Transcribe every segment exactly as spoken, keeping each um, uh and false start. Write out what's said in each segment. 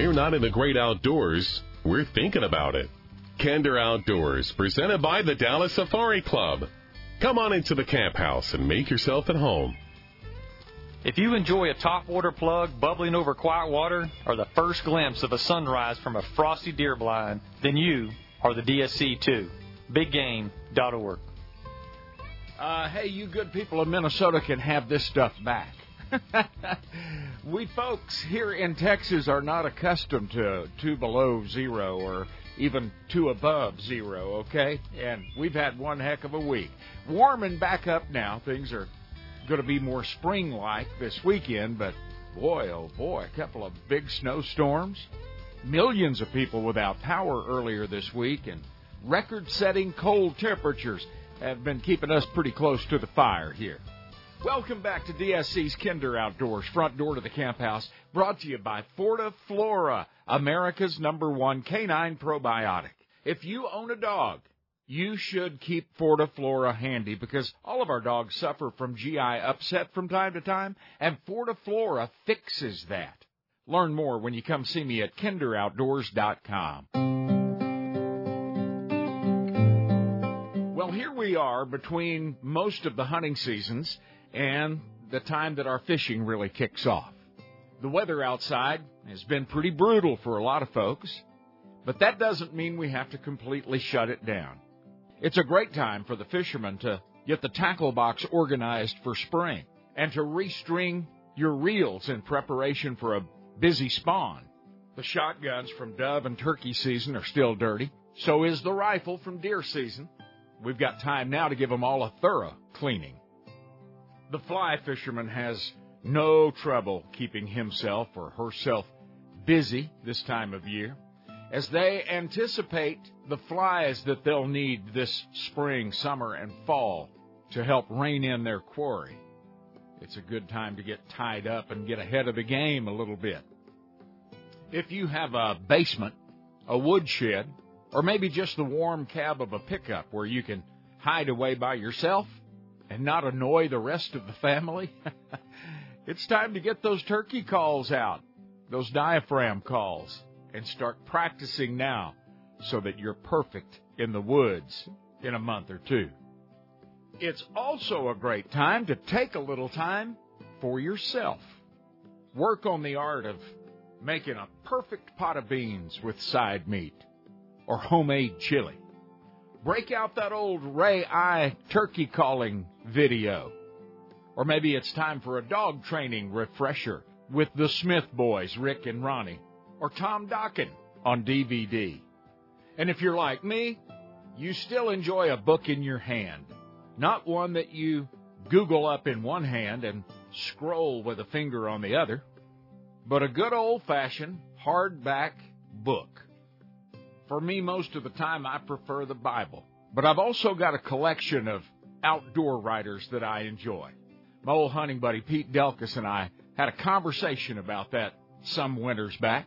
we're not in the great outdoors, we're thinking about it. Kinder Outdoors, presented by the Dallas Safari Club. Come on into the camp house and make yourself at home. If you enjoy a top-water plug bubbling over quiet water or the first glimpse of a sunrise from a frosty deer blind, then you are the D S C too. big game dot org. Uh, hey, you good people of Minnesota can have this stuff back. We folks here in Texas are not accustomed to two below zero or even two above zero, okay? And we've had one heck of a week. Warming back up now. Things are going to be more spring-like this weekend, but boy, oh boy, a couple of big snowstorms. Millions of people without power earlier this week, and record-setting cold temperatures have been keeping us pretty close to the fire here. Welcome back to D S C's Kinder Outdoors, front door to the camp house, brought to you by FortiFlora, America's number one canine probiotic. If you own a dog, you should keep FortiFlora handy because all of our dogs suffer from G I upset from time to time, and FortiFlora fixes that. Learn more when you come see me at kinder outdoors dot com. Well, here we are between most of the hunting seasons and the time that our fishing really kicks off. The weather outside has been pretty brutal for a lot of folks, but that doesn't mean we have to completely shut it down. It's a great time for the fishermen to get the tackle box organized for spring and to restring your reels in preparation for a busy spawn. The shotguns from dove and turkey season are still dirty. So is the rifle from deer season. We've got time now to give them all a thorough cleaning. The fly fisherman has no trouble keeping himself or herself busy this time of year as they anticipate the flies that they'll need this spring, summer, and fall to help rein in their quarry. It's a good time to get tied up and get ahead of the game a little bit. If you have a basement, a woodshed, or maybe just the warm cab of a pickup where you can hide away by yourself and not annoy the rest of the family, it's time to get those turkey calls out, those diaphragm calls, and start practicing now so that you're perfect in the woods in a month or two. It's also a great time to take a little time for yourself. Work on the art of making a perfect pot of beans with side meat or homemade chili. Break out that old Ray Eye turkey calling video. Or maybe it's time for a dog training refresher with the Smith boys, Rick and Ronnie, or Tom Dokken on D V D. And if you're like me, you still enjoy a book in your hand, not one that you Google up in one hand and scroll with a finger on the other, but a good old-fashioned hardback book. For me, most of the time, I prefer the Bible. But I've also got a collection of outdoor writers that I enjoy. My old hunting buddy, Pete Delkus, and I had a conversation about that some winters back.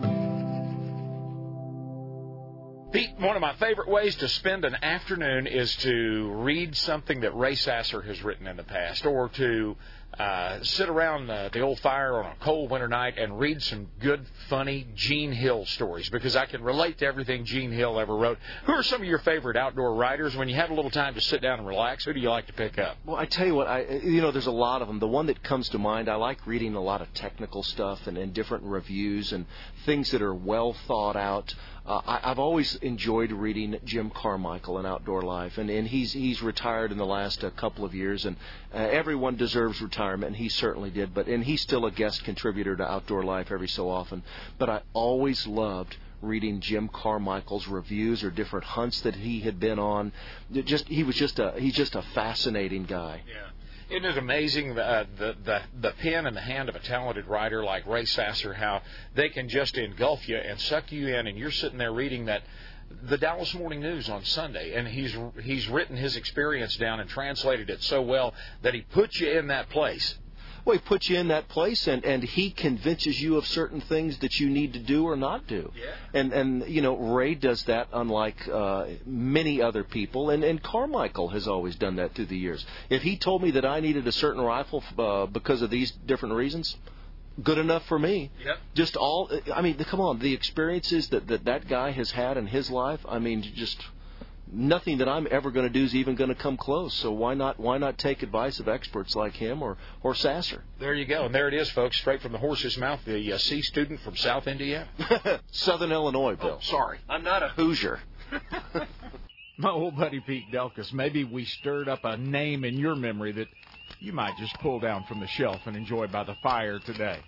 Pete, one of my favorite ways to spend an afternoon is to read something that Ray Sasser has written in the past, or to uh, sit around uh, the old fire on a cold winter night and read some good, funny Gene Hill stories, because I can relate to everything Gene Hill ever wrote. Who are some of your favorite outdoor writers? When you have a little time to sit down and relax, who do you like to pick up? Well, I tell you what, I you know, there's a lot of them. The one that comes to mind, I like reading a lot of technical stuff and, and different reviews and things that are well thought out. Uh, I, I've always enjoyed reading Jim Carmichael in Outdoor Life, and, and he's he's retired in the last uh, couple of years, and uh, everyone deserves retirement, and he certainly did. But and he's still a guest contributor to Outdoor Life every so often. But I always loved reading Jim Carmichael's reviews or different hunts that he had been on. It just he was just a he's just a fascinating guy. Yeah. Isn't it amazing, uh, the, the the pen in the hand of a talented writer like Ray Sasser, how they can just engulf you and suck you in, and you're sitting there reading that the Dallas Morning News on Sunday, and he's he's written his experience down and translated it so well that he puts you in that place. Well, he puts you in that place, and, and he convinces you of certain things that you need to do or not do. Yeah. And, and you know, Ray does that unlike uh, many other people, and, and Carmichael has always done that through the years. If he told me that I needed a certain rifle uh, because of these different reasons, good enough for me. Yep. Just all, I mean, come on, the experiences that that, that guy has had in his life, I mean, just nothing that I'm ever going to do is even going to come close. So why not why not take advice of experts like him or, or Sasser? There you go. And there it is, folks, straight from the horse's mouth, the uh, C student from South Indiana. Southern Illinois, Bill. Oh, sorry. I'm not a Hoosier. My old buddy Pete Delkus, maybe we stirred up a name in your memory that you might just pull down from the shelf and enjoy by the fire today.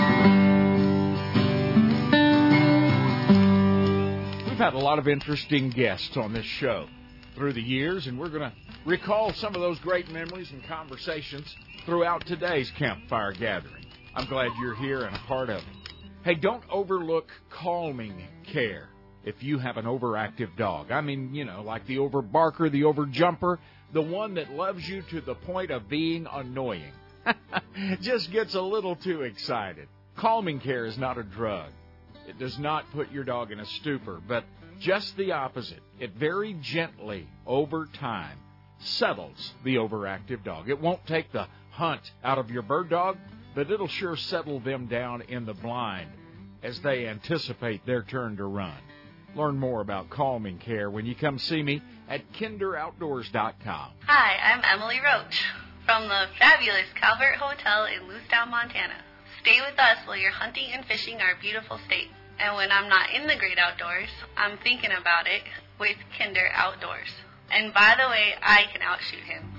We've had a lot of interesting guests on this show through the years, and we're going to recall some of those great memories and conversations throughout today's campfire gathering. I'm glad you're here and a part of it. Hey, don't overlook calming care if you have an overactive dog. I mean, you know, like the overbarker, the overjumper, the one that loves you to the point of being annoying. Just gets a little too excited. Calming care is not a drug. It does not put your dog in a stupor, but just the opposite. It very gently, over time, settles the overactive dog. It won't take the hunt out of your bird dog, but it'll sure settle them down in the blind as they anticipate their turn to run. Learn more about calming care when you come see me at kinder outdoors dot com. Hi, I'm Emily Roach from the fabulous Calvert Hotel in Lewistown, Montana. Stay with us while you're hunting and fishing our beautiful state. And when I'm not in the great outdoors, I'm thinking about it with Kinder Outdoors. And by the way, I can outshoot him.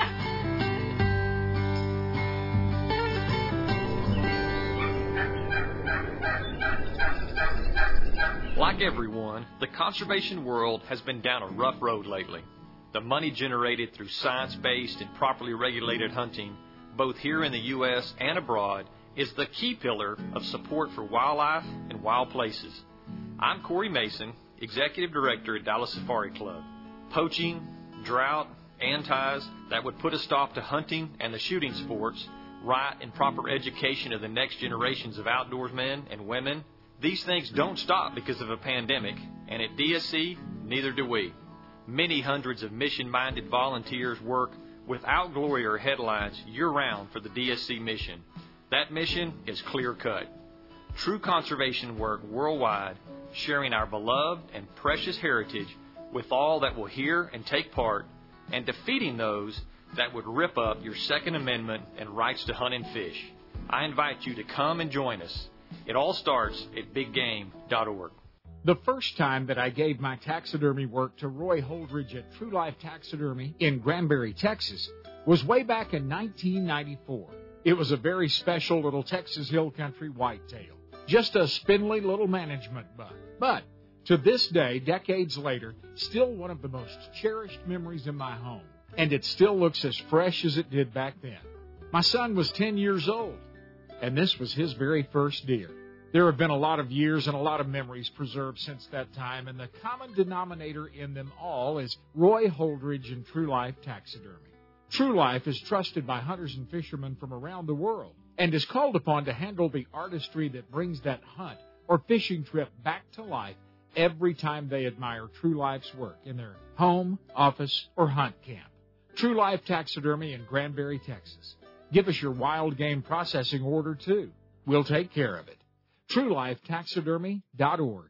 Like everyone, the conservation world has been down a rough road lately. The money generated through science-based and properly regulated hunting, both here in the U S and abroad, is the key pillar of support for wildlife and wild places. I'm Corey Mason, Executive Director at Dallas Safari Club. Poaching, drought, antis that would put a stop to hunting and the shooting sports, right and proper education of the next generations of outdoorsmen and women, these things don't stop because of a pandemic, and at D S C, neither do we. Many hundreds of mission-minded volunteers work without glory or headlines year-round for the D S C mission. That mission is clear-cut. True conservation work worldwide, sharing our beloved and precious heritage with all that will hear and take part, and defeating those that would rip up your Second Amendment and rights to hunt and fish. I invite you to come and join us. It all starts at big game dot org. The first time that I gave my taxidermy work to Roy Holdridge at True Life Taxidermy in Granbury, Texas, was way back in nineteen ninety-four. It was a very special little Texas Hill Country whitetail. Just a spindly little management bug. But to this day, decades later, still one of the most cherished memories in my home. And it still looks as fresh as it did back then. My son was ten years old, and this was his very first deer. There have been a lot of years and a lot of memories preserved since that time, and the common denominator in them all is Roy Holdridge and True Life Taxidermy. True Life is trusted by hunters and fishermen from around the world and is called upon to handle the artistry that brings that hunt or fishing trip back to life every time they admire True Life's work in their home, office, or hunt camp. True Life Taxidermy in Granbury, Texas. Give us your wild game processing order, too. We'll take care of it. True Life Taxidermy dot org.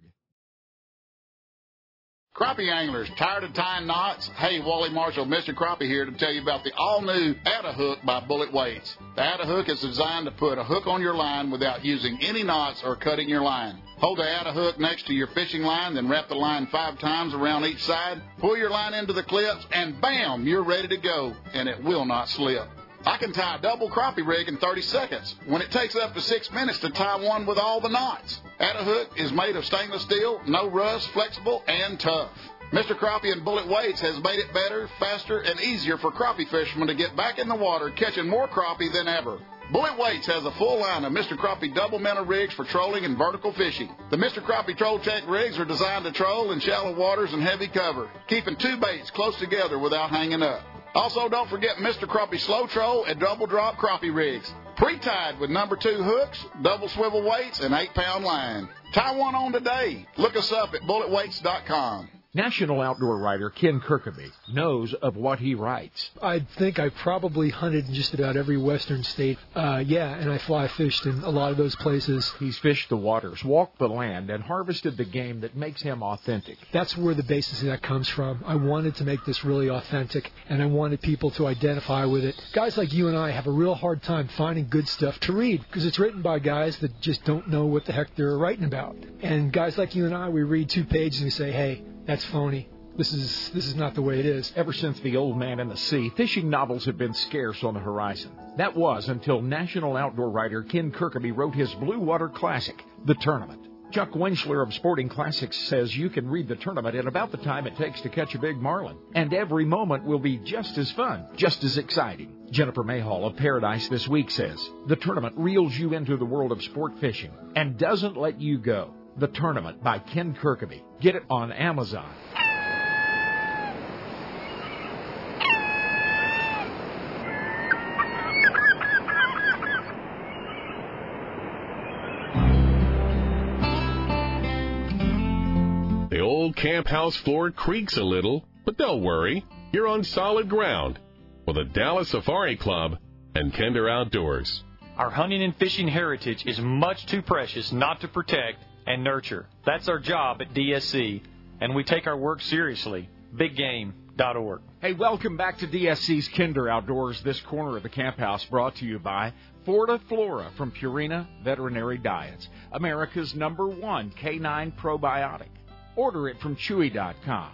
Crappie anglers, tired of tying knots? Hey, Wally Marshall, Mister Crappie here to tell you about the all-new Atta-Hook by Bullet Weights. The Atta-Hook is designed to put a hook on your line without using any knots or cutting your line. Hold the Atta-Hook next to your fishing line, then wrap the line five times around each side. Pull your line into the clips, and bam, you're ready to go, and it will not slip. I can tie a double crappie rig in thirty seconds, when it takes up to six minutes to tie one with all the knots. Atta-Hook is made of stainless steel, no rust, flexible, and tough. Mister Crappie and Bullet Weights has made it better, faster, and easier for crappie fishermen to get back in the water, catching more crappie than ever. Bullet Weights has a full line of Mister Crappie double minnow rigs for trolling and vertical fishing. The Mister Crappie Troll Tech rigs are designed to troll in shallow waters and heavy cover, keeping two baits close together without hanging up. Also, don't forget Mister Crappie Slow Troll and Double Drop Crappie rigs. Pre-tied with number two hooks, double swivel weights, and eight pound line. Tie one on today. Look us up at bullet weights dot com. National outdoor writer Ken Kirkaby knows of what he writes. I think I probably hunted in just about every western state. Uh, yeah, and I fly fished in a lot of those places. He's fished the waters, walked the land, and harvested the game that makes him authentic. That's where the basis of that comes from. I wanted to make this really authentic, and I wanted people to identify with it. Guys like you and I have a real hard time finding good stuff to read because it's written by guys that just don't know what the heck they're writing about. And guys like you and I, we read two pages and we say, hey, that's phony. This is this is not the way it is. Ever since The Old Man and the Sea, fishing novels have been scarce on the horizon. That was until national outdoor writer Ken Kirkaby wrote his Blue Water Classic, The Tournament. Chuck Winchler of Sporting Classics says you can read The Tournament in about the time it takes to catch a big marlin. And every moment will be just as fun, just as exciting. Jennifer Mayhall of Paradise This Week says, The Tournament reels you into the world of sport fishing and doesn't let you go. The Tournament by Ken Kirkaby. Get it on Amazon. The old camp house floor creaks a little, but don't worry. You're on solid ground with the Dallas Safari Club and Kinder Outdoors. Our hunting and fishing heritage is much too precious not to protect and nurture. That's our job at D S C, and we take our work seriously. big game dot org. Hey, welcome back to D S C's Kinder Outdoors. This corner of the camp house brought to you by Florida Flora from Purina Veterinary Diets, America's number one canine probiotic. Order it from Chewy dot com.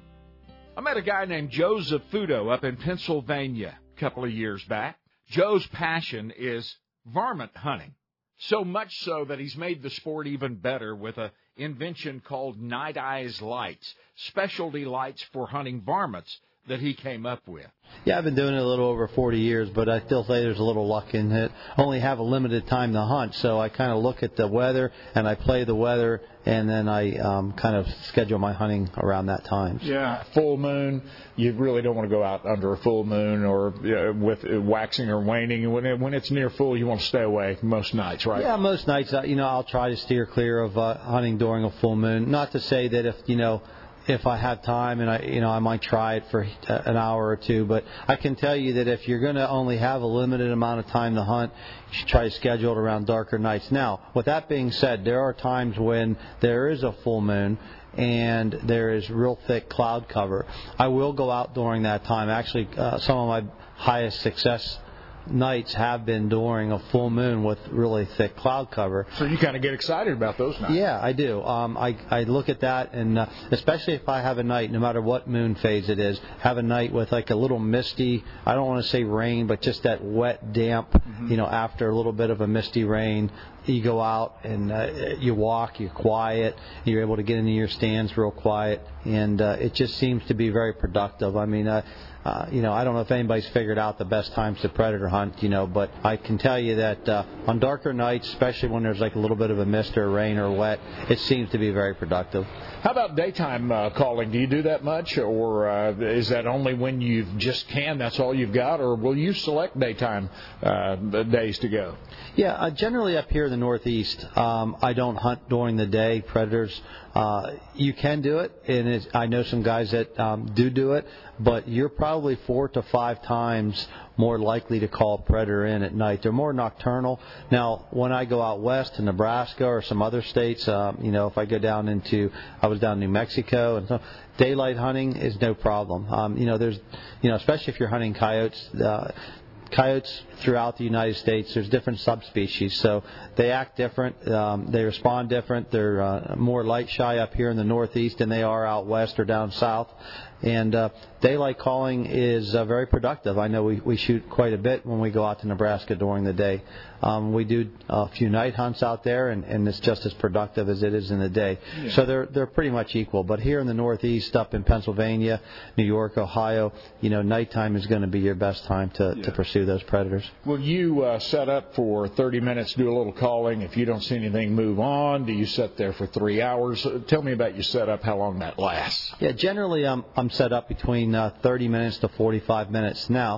I met a guy named Joe Zafuto up in Pennsylvania a couple of years back. Joe's passion is varmint hunting, so much so that he's made the sport even better with an invention called Night Eyes Lights, specialty lights for hunting varmints that he came up with. Yeah, I've been doing it a little over forty years, but I still say there's a little luck in it. I only have a limited time to hunt, so I kind of look at the weather, and I play the weather, and then I um, kind of schedule my hunting around that time. Yeah, full moon, you really don't want to go out under a full moon or uh, with uh, waxing or waning. When, it, when it's near full, you want to stay away most nights, right? Yeah, most nights, uh, you know, I'll try to steer clear of uh, hunting during a full moon. Not to say that if, you know, if I have time and I, you know, I might try it for an hour or two, but I can tell you that if you're going to only have a limited amount of time to hunt, you should try to schedule it around darker nights. Now, with that being said, there are times when there is a full moon and there is real thick cloud cover. I will go out during that time. Actually, uh, some of my highest success nights have been during a full moon with really thick cloud cover. So you kind of get excited about those nights. Yeah, I do. Um, I, I look at that, and uh, especially if I have a night, no matter what moon phase it is, have a night with like a little misty, I don't want to say rain, but just that wet, damp, mm-hmm. you know, after a little bit of a misty rain, you go out and uh, you walk, you're quiet, you're able to get into your stands real quiet, and uh, it just seems to be very productive. I mean, uh, Uh, you know, I don't know if anybody's figured out the best times to predator hunt, you know, but I can tell you that uh, on darker nights, especially when there's like a little bit of a mist or rain or wet, it seems to be very productive. How about daytime uh, calling? Do you do that much, or uh, is that only when you just can, that's all you've got, or will you select daytime uh, days to go? Yeah, uh, generally up here in the Northeast, um, I don't hunt during the day, predators. Uh, you can do it, and it's, I know some guys that um, do do it, but you're probably four to five times more likely to call a predator in at night. They're more nocturnal. Now, when I go out west to Nebraska or some other states, um, you know, if I go down into, I was down in New Mexico, and so daylight hunting is no problem. Um, you know, there's, you know, especially if you're hunting coyotes, uh, coyotes throughout the United States, there's different subspecies, so they act different, um, they respond different. They're uh, more light shy up here in the Northeast than they are out west or down south. And uh, daylight calling is uh, very productive. I know we, we shoot quite a bit when we go out to Nebraska during the day. Um, we do a few night hunts out there, and, and it's just as productive as it is in the day. Yeah. So they're they're pretty much equal. But here in the Northeast, up in Pennsylvania, New York, Ohio, you know, nighttime is going to be your best time to, yeah. to pursue those predators. Will you uh, set up for thirty minutes, do a little calling? If you don't see anything, move on? Do you sit there for three hours? Tell me about your setup, how long that lasts. Yeah, generally I'm, I'm set up between uh, thirty minutes to forty-five minutes. Now,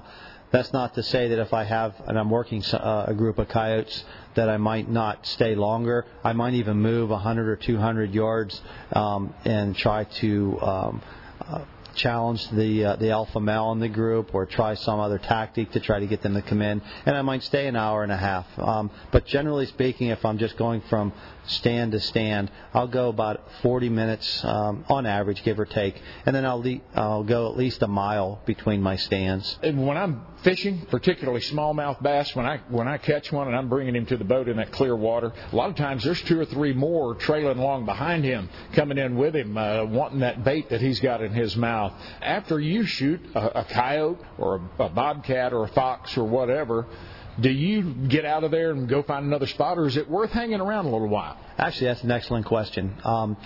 That's not to say that if I have, and I'm working uh, a group of coyotes, that I might not stay longer. I might even move one hundred or two hundred yards um, and try to um, uh, challenge the uh, the alpha male in the group, or try some other tactic to try to get them to come in. And I might stay an hour and a half. Um, but generally speaking, if I'm just going from stand to stand, I'll go about forty minutes um, on average, give or take, and then I'll, le- I'll go at least a mile between my stands. And when I'm fishing, particularly smallmouth bass, when I when I catch one and I'm bringing him to the boat in that clear water, a lot of times there's two or three more trailing along behind him, coming in with him, uh, wanting that bait that he's got in his mouth. After you shoot a, a coyote or a, a bobcat or a fox or whatever, do you get out of there and go find another spot, or is it worth hanging around a little while? Actually, that's an excellent question. Um,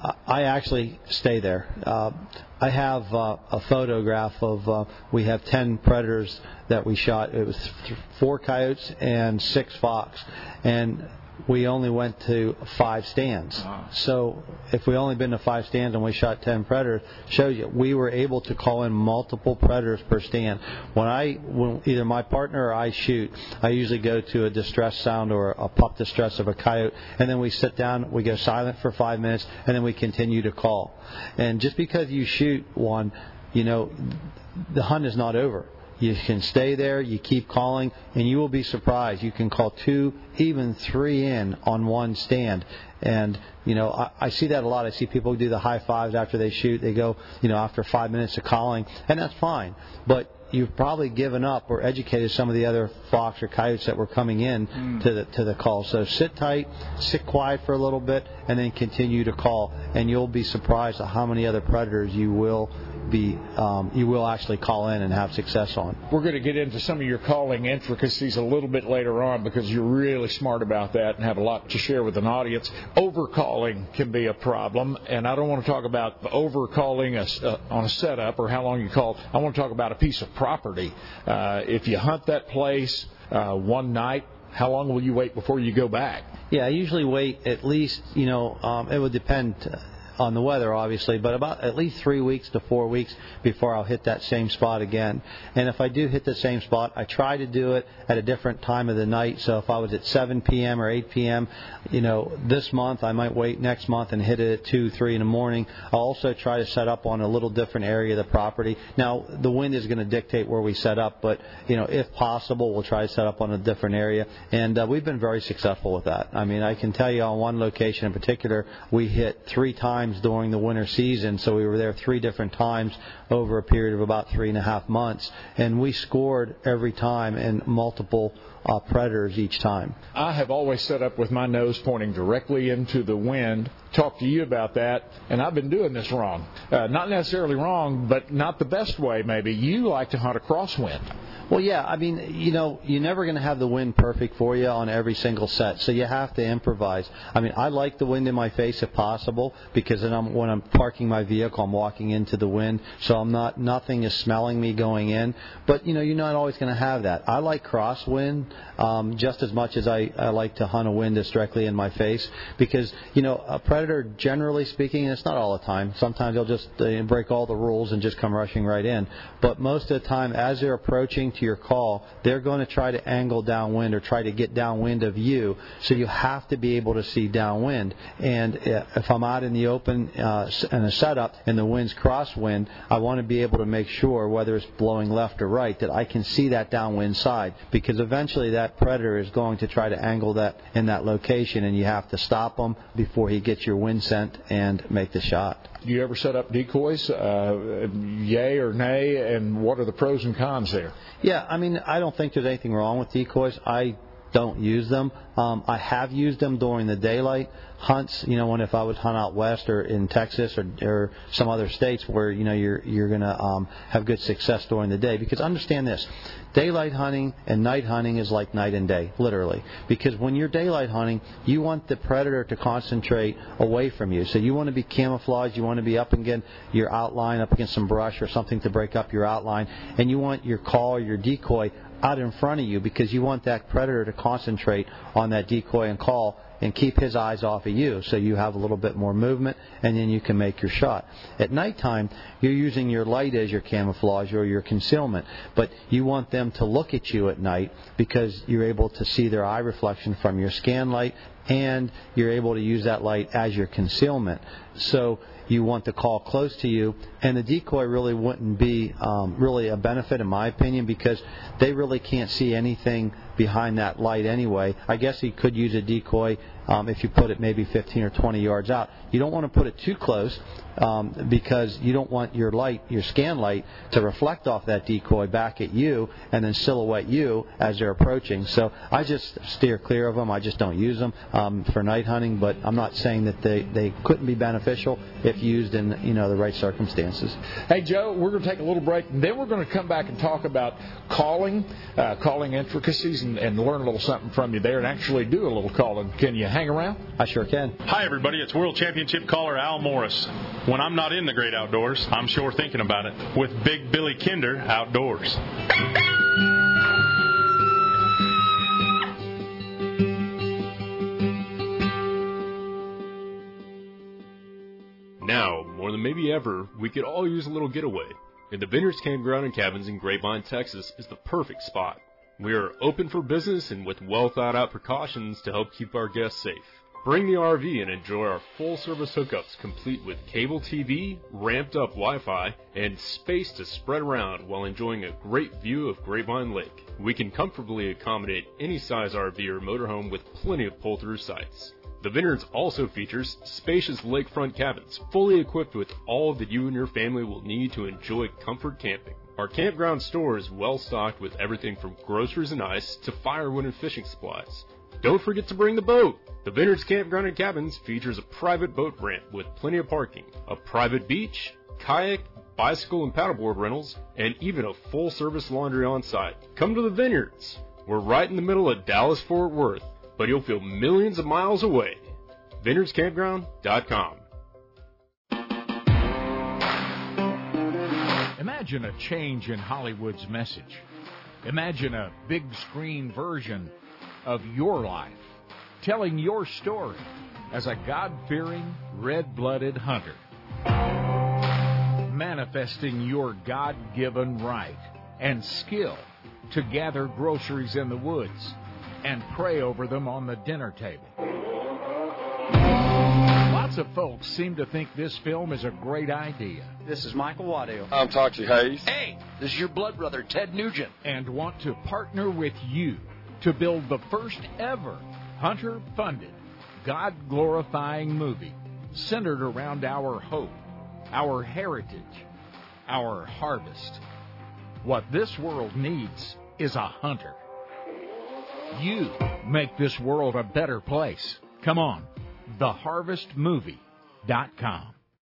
I actually stay there. Uh, I have uh, a photograph of, uh, we have ten predators that we shot. It was th- four coyotes and six fox. And we only went to five stands. Wow. So if we only been to five stands and we shot ten predators, shows you we were able to call in multiple predators per stand. When I, when either my partner or I shoot, I usually go to a distress sound or a pup distress of a coyote, and then we sit down, we go silent for five minutes, and then we continue to call. And just because you shoot one, you know, the hunt is not over. You can stay there, you keep calling, and you will be surprised. You can call two, even three in on one stand. And, you know, I, I see that a lot. I see people do the high fives after they shoot. They go, you know, after five minutes of calling, and that's fine. But you've probably given up or educated some of the other fox or coyotes that were coming in mm. to the to the call. So sit tight, sit quiet for a little bit, and then continue to call. And you'll be surprised at how many other predators you will be um, you will actually call in and have success on. We're going to get into some of your calling intricacies a little bit later on, because you're really smart about that and have a lot to share with an audience. Overcalling can be a problem, and I don't want to talk about overcalling a, uh, on a setup or how long you call. I want to talk about a piece of property. Uh, if you hunt that place uh, one night, how long will you wait before you go back? Yeah, I usually wait at least, you know, um, it would depend on the weather, obviously, but about at least three weeks to four weeks before I'll hit that same spot again. And if I do hit the same spot, I try to do it at a different time of the night. So if I was at seven p.m. or eight p.m., you know, this month I might wait next month and hit it at two, three in the morning. I'll also try to set up on a little different area of the property. Now, the wind is going to dictate where we set up, but, you know, if possible, we'll try to set up on a different area. And uh, we've been very successful with that. I mean, I can tell you on one location in particular, we hit three times during the winter season, so we were there three different times over a period of about three and a half months, and we scored every time in multiple uh, predators each time. I have always set up with my nose pointing directly into the wind. Talk to you about that, and I've been doing this wrong. Uh, not necessarily wrong, but not the best way maybe. You like to hunt a crosswind. Well, yeah, I mean, you know, you're never going to have the wind perfect for you on every single set, so you have to improvise. I mean, I like the wind in my face if possible, because then I'm, when I'm parking my vehicle, I'm walking into the wind, so I'm not, nothing is smelling me going in. But, you know, you're not always going to have that. I like crosswind um, just as much as I, I like to hunt a wind that's directly in my face, because, you know, a predator, generally speaking, and it's not all the time. Sometimes they'll just uh, break all the rules and just come rushing right in. But most of the time, as they're approaching to your call, they're going to try to angle downwind or try to get downwind of you, so you have to be able to see downwind. And if I'm out in the open uh, in a setup and the wind's crosswind, I want to be able to make sure, whether it's blowing left or right, that I can see that downwind side, because eventually that predator is going to try to angle that in that location, and you have to stop him before he gets your wind scent and make the shot. Do you ever set up decoys, uh, yay or nay, and what are the pros and cons there? Yeah, I mean, I don't think there's anything wrong with decoys. I don't use them. Um, I have used them during the daylight hunts, you know, when if I would hunt out west or in Texas or, or some other states where, you know, you're you're going to um, have good success during the day. Because understand this, daylight hunting and night hunting is like night and day, literally. Because when you're daylight hunting, you want the predator to concentrate away from you. So you want to be camouflaged, you want to be up against your outline, up against some brush or something to break up your outline, and you want your call or your decoy out in front of you, because you want that predator to concentrate on that decoy and call and keep his eyes off of you so you have a little bit more movement, and then you can make your shot. At nighttime, you're using your light as your camouflage or your concealment, but you want them to look at you at night because you're able to see their eye reflection from your scan light, and you're able to use that light as your concealment. So you want to call close to you, and the decoy really wouldn't be um, really a benefit in my opinion because they really can't see anything behind that light anyway. I guess you could use a decoy um, if you put it maybe fifteen or twenty yards out. You don't want to put it too close um, because you don't want your light, your scan light, to reflect off that decoy back at you and then silhouette you as they're approaching. So I just steer clear of them. I just don't use them um, for night hunting, but I'm not saying that they, they couldn't be beneficial if used in you know the right circumstances. Hey, Joe, we're going to take a little break, and then we're going to come back and talk about calling, uh, calling intricacies, and, and learn a little something from you there and actually do a little calling. Can you hang around? I sure can. Hi, everybody. It's World Championship caller Al Morris. When I'm not in the great outdoors, I'm sure thinking about it with Big Billy Kinder Outdoors. Now, more than maybe ever, we could all use a little getaway. And the Vineyards Campground and Cabins in Grapevine, Texas is the perfect spot. We are open for business and with well thought out precautions to help keep our guests safe. Bring the R V and enjoy our full service hookups complete with cable T V, ramped up Wi-Fi, and space to spread around while enjoying a great view of Grapevine Lake. We can comfortably accommodate any size R V or motorhome with plenty of pull-through sites. The Vineyards also features spacious lakefront cabins, fully equipped with all that you and your family will need to enjoy comfort camping. Our campground store is well stocked with everything from groceries and ice to firewood and fishing supplies. Don't forget to bring the boat. The Vineyards Campground and Cabins features a private boat ramp with plenty of parking, a private beach, kayak, bicycle and paddleboard rentals, and even a full-service laundry on site. Come to the Vineyards. We're right in the middle of Dallas-Fort Worth, but you'll feel millions of miles away. vineyards campground dot com. Imagine a change in Hollywood's message. Imagine a big screen version of your life, telling your story as a God-fearing, red-blooded hunter, manifesting your God-given right and skill to gather groceries in the woods and pray over them on the dinner table. Lots of folks seem to think this film is a great idea. This is Michael Waddell. I'm Toxie Hayes. Hey, this is your blood brother, Ted Nugent. And want to partner with you to build the first ever hunter-funded, God-glorifying movie centered around our hope, our heritage, our harvest. What this world needs is a hunter. You make this world a better place. Come on, the harvest movie dot com.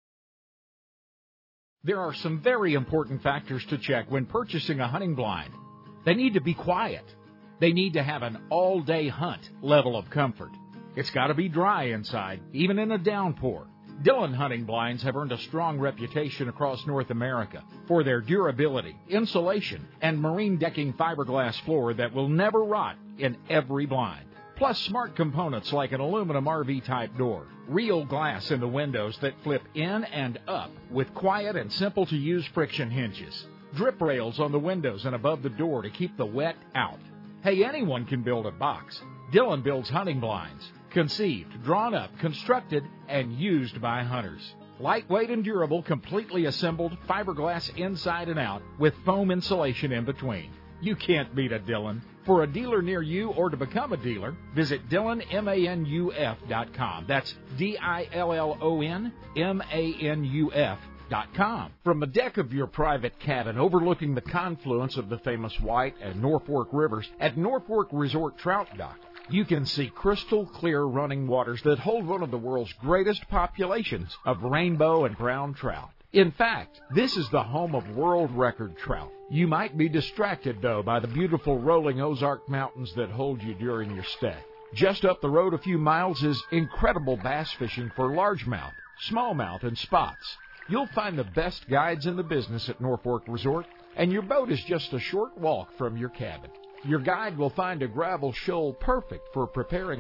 There are some very important factors to check when purchasing a hunting blind. They need to be quiet. They need to have an all-day hunt level of comfort. It's got to be dry inside, even in a downpour. Dillon hunting blinds have earned a strong reputation across North America for their durability, insulation, and marine decking fiberglass floor that will never rot in every blind. Plus smart components like an aluminum R V-type door, real glass in the windows that flip in and up with quiet and simple-to-use friction hinges, drip rails on the windows and above the door to keep the wet out. Hey, anyone can build a box. Dillon builds hunting blinds. Conceived, drawn up, constructed, and used by hunters. Lightweight and durable, completely assembled, fiberglass inside and out, with foam insulation in between. You can't beat a Dillon. For a dealer near you or to become a dealer, visit Dillon Manuf dot com. That's D I L L O N M A N U F dot com. From the deck of your private cabin overlooking the confluence of the famous White and Norfolk rivers at Norfolk Resort Trout Dock, you can see crystal clear running waters that hold one of the world's greatest populations of rainbow and brown trout. In fact, this is the home of world record trout. You might be distracted, though, by the beautiful rolling Ozark Mountains that hold you during your stay. Just up the road a few miles is incredible bass fishing for largemouth, smallmouth, and spots. You'll find the best guides in the business at Norfolk Resort, and your boat is just a short walk from your cabin. Your guide will find a gravel shoal perfect for preparing a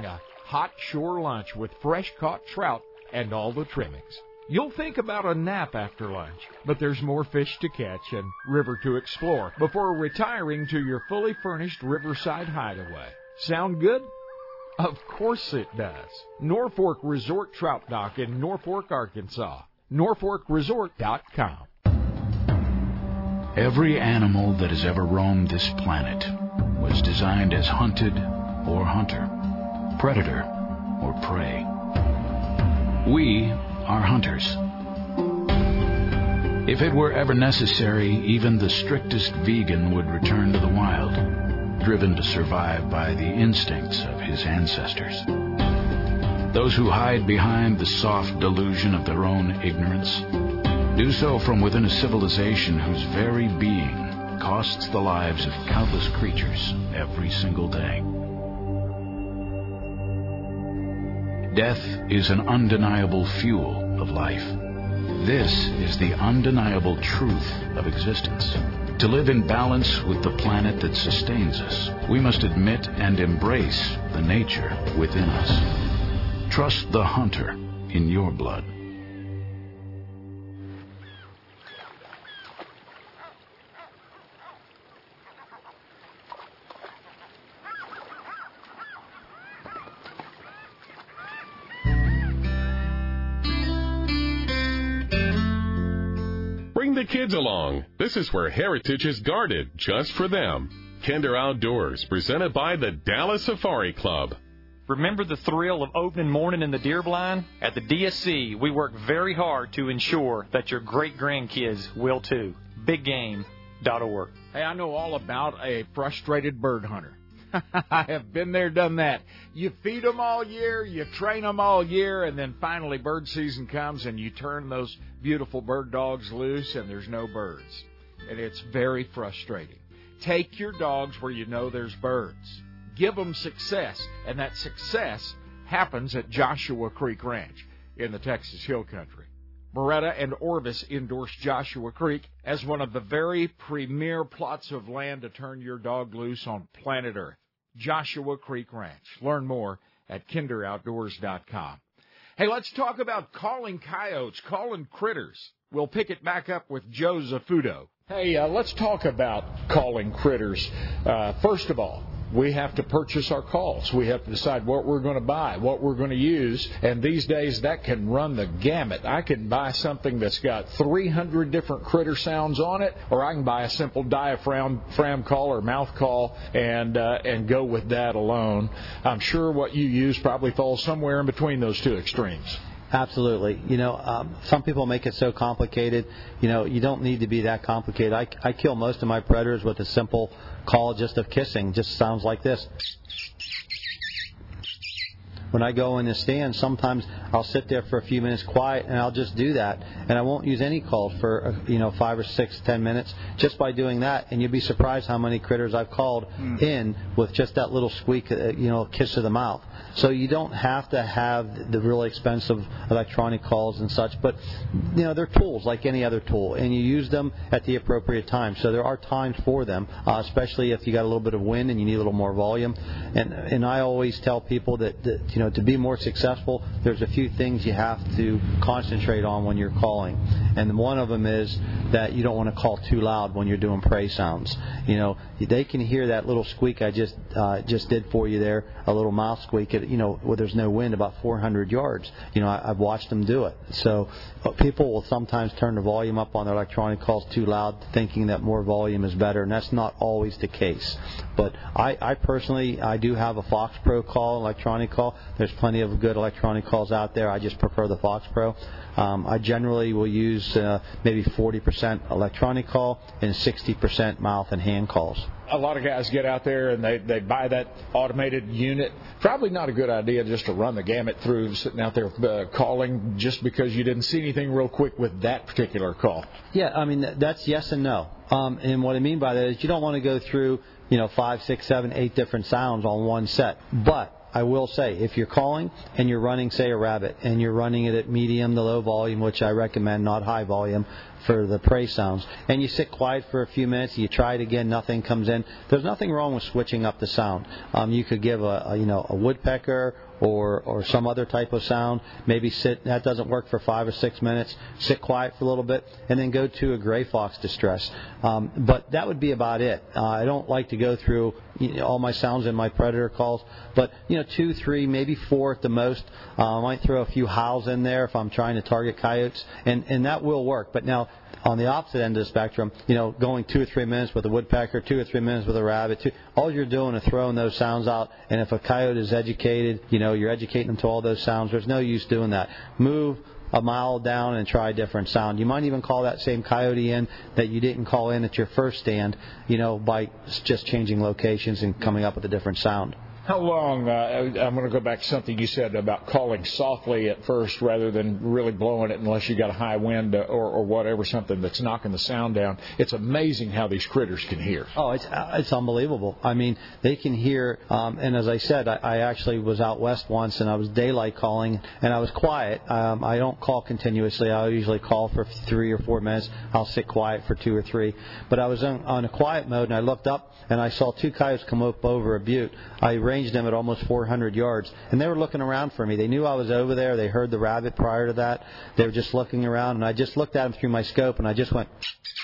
hot shore lunch with fresh-caught trout and all the trimmings. You'll think about a nap after lunch, but there's more fish to catch and river to explore before retiring to your fully furnished riverside hideaway. Sound good? Of course it does. Norfolk Resort Trout Dock in Norfolk, Arkansas. Norfolk Resort dot com. Every animal that has ever roamed this planet was designed as hunted or hunter, predator or prey. We are hunters. If it were ever necessary, even the strictest vegan would return to the wild, driven to survive by the instincts of his ancestors. Those who hide behind the soft delusion of their own ignorance do so from within a civilization whose very being costs the lives of countless creatures every single day. Death is an undeniable fuel of life. This is the undeniable truth of existence. To live in balance with the planet that sustains us, we must admit and embrace the nature within us. Trust the hunter in your blood. Bring the kids along. This is where heritage is guarded just for them. Kinder Outdoors, presented by the Dallas Safari Club. Remember the thrill of opening morning in the deer blind? At the D S C, we work very hard to ensure that your great-grandkids will too. big game dot org. Hey, I know all about a frustrated bird hunter. I have been there, done that. You feed them all year, you train them all year, and then finally bird season comes and you turn those beautiful bird dogs loose and there's no birds. And it's very frustrating. Take your dogs where you know there's birds. Give them success, and that success happens at Joshua Creek Ranch in the Texas Hill Country. Beretta and Orvis endorse Joshua Creek as one of the very premier plots of land to turn your dog loose on planet Earth. Joshua Creek Ranch. Learn more at kinder outdoors dot com. Hey, let's talk about calling coyotes, calling critters. We'll pick it back up with Joe Zafudo. Hey, uh, let's talk about calling critters. Uh, first of all, we have to purchase our calls. We have to decide what we're going to buy, what we're going to use, and these days that can run the gamut. I can buy something that's got three hundred different critter sounds on it, or I can buy a simple diaphragm diaphragm call or mouth call and uh, and go with that alone. I'm sure what you use probably falls somewhere in between those two extremes. Absolutely. You know, um, some people make it so complicated. You know, you don't need to be that complicated. I, I kill most of my predators with a simple call just of kissing. Just sounds like this. When I go in the stand, sometimes I'll sit there for a few minutes quiet, and I'll just do that. And I won't use any calls for, you know, five or six, ten minutes just by doing that. And you'd be surprised how many critters I've called mm. in with just that little squeak, uh, you know, kiss of the mouth. So you don't have to have the really expensive electronic calls and such, but, you know, they're tools like any other tool, and you use them at the appropriate time. So there are times for them, uh, especially if you got a little bit of wind and you need a little more volume. And and I always tell people that, that you know, to be more successful, there's a few things you have to concentrate on when you're calling. And one of them is that you don't want to call too loud when you're doing prey sounds. You know, they can hear that little squeak I just uh, just did for you there, a little mouth squeak, you know, where there's no wind, about four hundred yards. You know, I, I've watched them do it. So uh, people will sometimes turn the volume up on their electronic calls too loud, thinking that more volume is better, and that's not always the case. But I, I personally, I do have a Fox Pro call, electronic call. There's plenty of good electronic calls out there. I just prefer the Fox Pro. Um, I generally will use uh, maybe forty percent electronic call and sixty percent mouth and hand calls. A lot of guys get out there and they, they buy that automated unit. Probably not a good idea just to run the gamut through sitting out there uh, calling just because you didn't see anything real quick with that particular call. Yeah, I mean, that's yes and no. Um, and what I mean by that is you don't want to go through, you know, five, six, seven, eight different sounds on one set. But I will say, if you're calling and you're running, say, a rabbit, and you're running it at medium to low volume, which I recommend, not high volume, for the prey sounds, and you sit quiet for a few minutes, you try it again, nothing comes in, there's nothing wrong with switching up the sound. Um, you could give a, a, you know, a woodpecker or or some other type of sound. Maybe sit. That doesn't work for five or six minutes. Sit quiet for a little bit, and then go to a gray fox distress. Um, but that would be about it. Uh, I don't like to go through you know, all my sounds in my predator calls, but you know, two, three, maybe four at the most. Uh, I might throw a few howls in there if I'm trying to target coyotes, and and that will work. But now, on the opposite end of the spectrum, you know, going two or three minutes with a woodpecker, two or three minutes with a rabbit, two, all you're doing is throwing those sounds out. And if a coyote is educated, you know, you're educating them to all those sounds. There's no use doing that. Move a mile down and try a different sound. You might even call that same coyote in that you didn't call in at your first stand, you know, by just changing locations and coming up with a different sound. How long, uh, I'm going to go back to something you said about calling softly at first rather than really blowing it unless you got a high wind or, or whatever, something that's knocking the sound down. It's amazing how these critters can hear. Oh, it's it's unbelievable. I mean, they can hear, um, and as I said, I, I actually was out west once and I was daylight calling and I was quiet. Um, I don't call continuously. I usually call for three or four minutes. I'll sit quiet for two or three. But I was on, on a quiet mode and I looked up and I saw two coyotes come up over a butte. I ranged them at almost four hundred yards, and they were looking around for me. They knew I was over there. They heard the rabbit prior to that. They were just looking around, and I just looked at them through my scope, and I just went,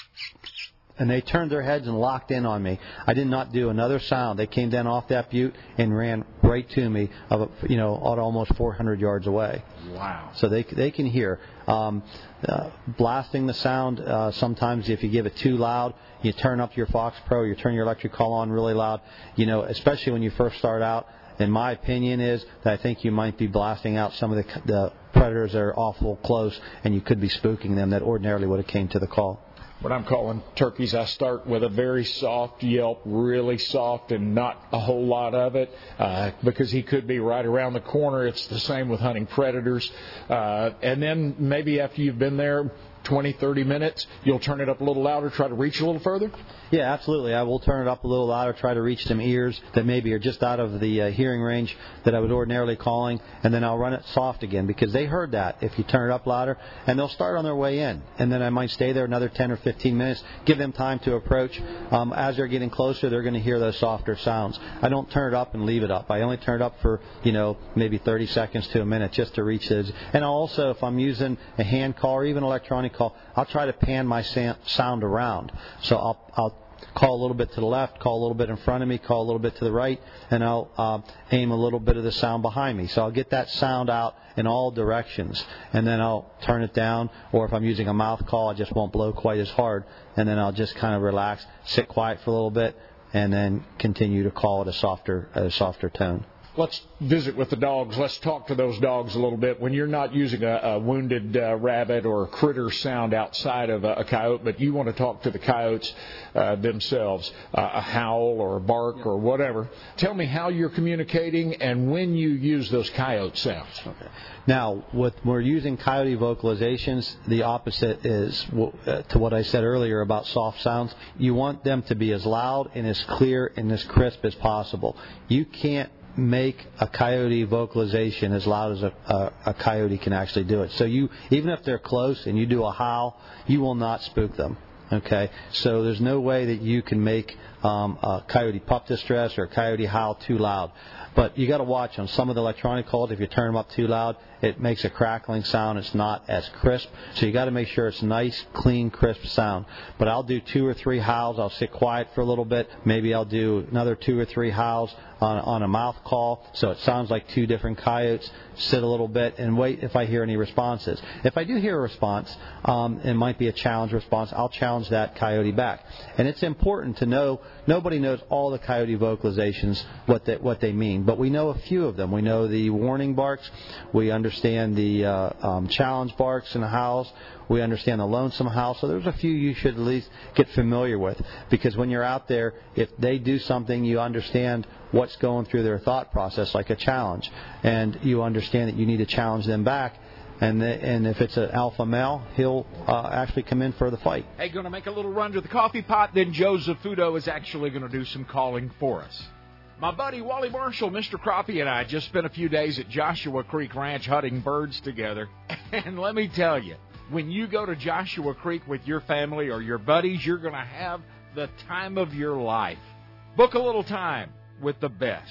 and they turned their heads and locked in on me. I did not do another sound. They came down off that butte and ran right to me, of you know, at almost four hundred yards away. Wow. So they they can hear. Um, uh, blasting the sound, uh, sometimes if you give it too loud, you turn up your Fox Pro, you turn your electric call on really loud, you know, especially when you first start out. In my opinion is that I think you might be blasting out some of the, the predators that are awful close, and you could be spooking them that ordinarily would have came to the call. When I'm calling turkeys, I start with a very soft yelp, really soft, and not a whole lot of it, uh, because he could be right around the corner. It's the same with hunting predators. Uh, and then maybe after you've been there twenty, thirty minutes, you'll turn it up a little louder, try to reach a little further? Yeah, absolutely. I will turn it up a little louder, try to reach some ears that maybe are just out of the uh, hearing range that I would ordinarily calling, and then I'll run it soft again because they heard that if you turn it up louder, and they'll start on their way in. And then I might stay there another ten or fifteen minutes, give them time to approach. Um, as they're getting closer, they're going to hear those softer sounds. I don't turn it up and leave it up. I only turn it up for, you know, maybe thirty seconds to a minute just to reach those. And also, if I'm using a hand call or even electronic call, I'll try to pan my sound around. So I'll, I'll call a little bit to the left, call a little bit in front of me, call a little bit to the right, and I'll uh, aim a little bit of the sound behind me. So I'll get that sound out in all directions, and then I'll turn it down, or if I'm using a mouth call, I just won't blow quite as hard, and then I'll just kind of relax, sit quiet for a little bit, and then continue to call at a softer, at a softer tone. Let's visit with the dogs. Let's talk to those dogs a little bit. When you're not using a, a wounded uh, rabbit or a critter sound outside of a, a coyote, but you want to talk to the coyotes uh, themselves, uh, a howl or a bark or whatever, tell me how you're communicating and when you use those coyote sounds. Okay. Now, when we're using coyote vocalizations, the opposite is uh, to what I said earlier about soft sounds. You want them to be as loud and as clear and as crisp as possible. You can't make a coyote vocalization as loud as a, a, a coyote can actually do it. So you, even if they're close and you do a howl, you will not spook them. Okay, so there's no way that you can make um, a coyote pup distress or a coyote howl too loud. But you got to watch on some of the electronic calls. If you turn them up too loud, it makes a crackling sound. It's not as crisp. So you got to make sure it's nice, clean, crisp sound. But I'll do two or three howls. I'll sit quiet for a little bit. Maybe I'll do another two or three howls on, on a mouth call, so it sounds like two different coyotes. Sit a little bit and wait if I hear any responses. If I do hear a response, um, it might be a challenge response, I'll challenge that coyote back. And it's important to know, nobody knows all the coyote vocalizations, what they, what they mean, but we know a few of them. We know the warning barks. We understand the uh, um, challenge barks and howls. We understand the lonesome howl. So there's a few you should at least get familiar with, because when you're out there, if they do something, you understand what's going through their thought process, like a challenge, and you understand that you need to challenge them back. And the, and if it's an alpha male, he'll uh, actually come in for the fight. Hey, going to make a little run to the coffee pot. Then Joe Zafudo is actually going to do some calling for us. My buddy Wally Marshall, Mister Crappie, and I just spent a few days at Joshua Creek Ranch hunting birds together. And let me tell you, when you go to Joshua Creek with your family or your buddies, you're going to have the time of your life. Book a little time with the best.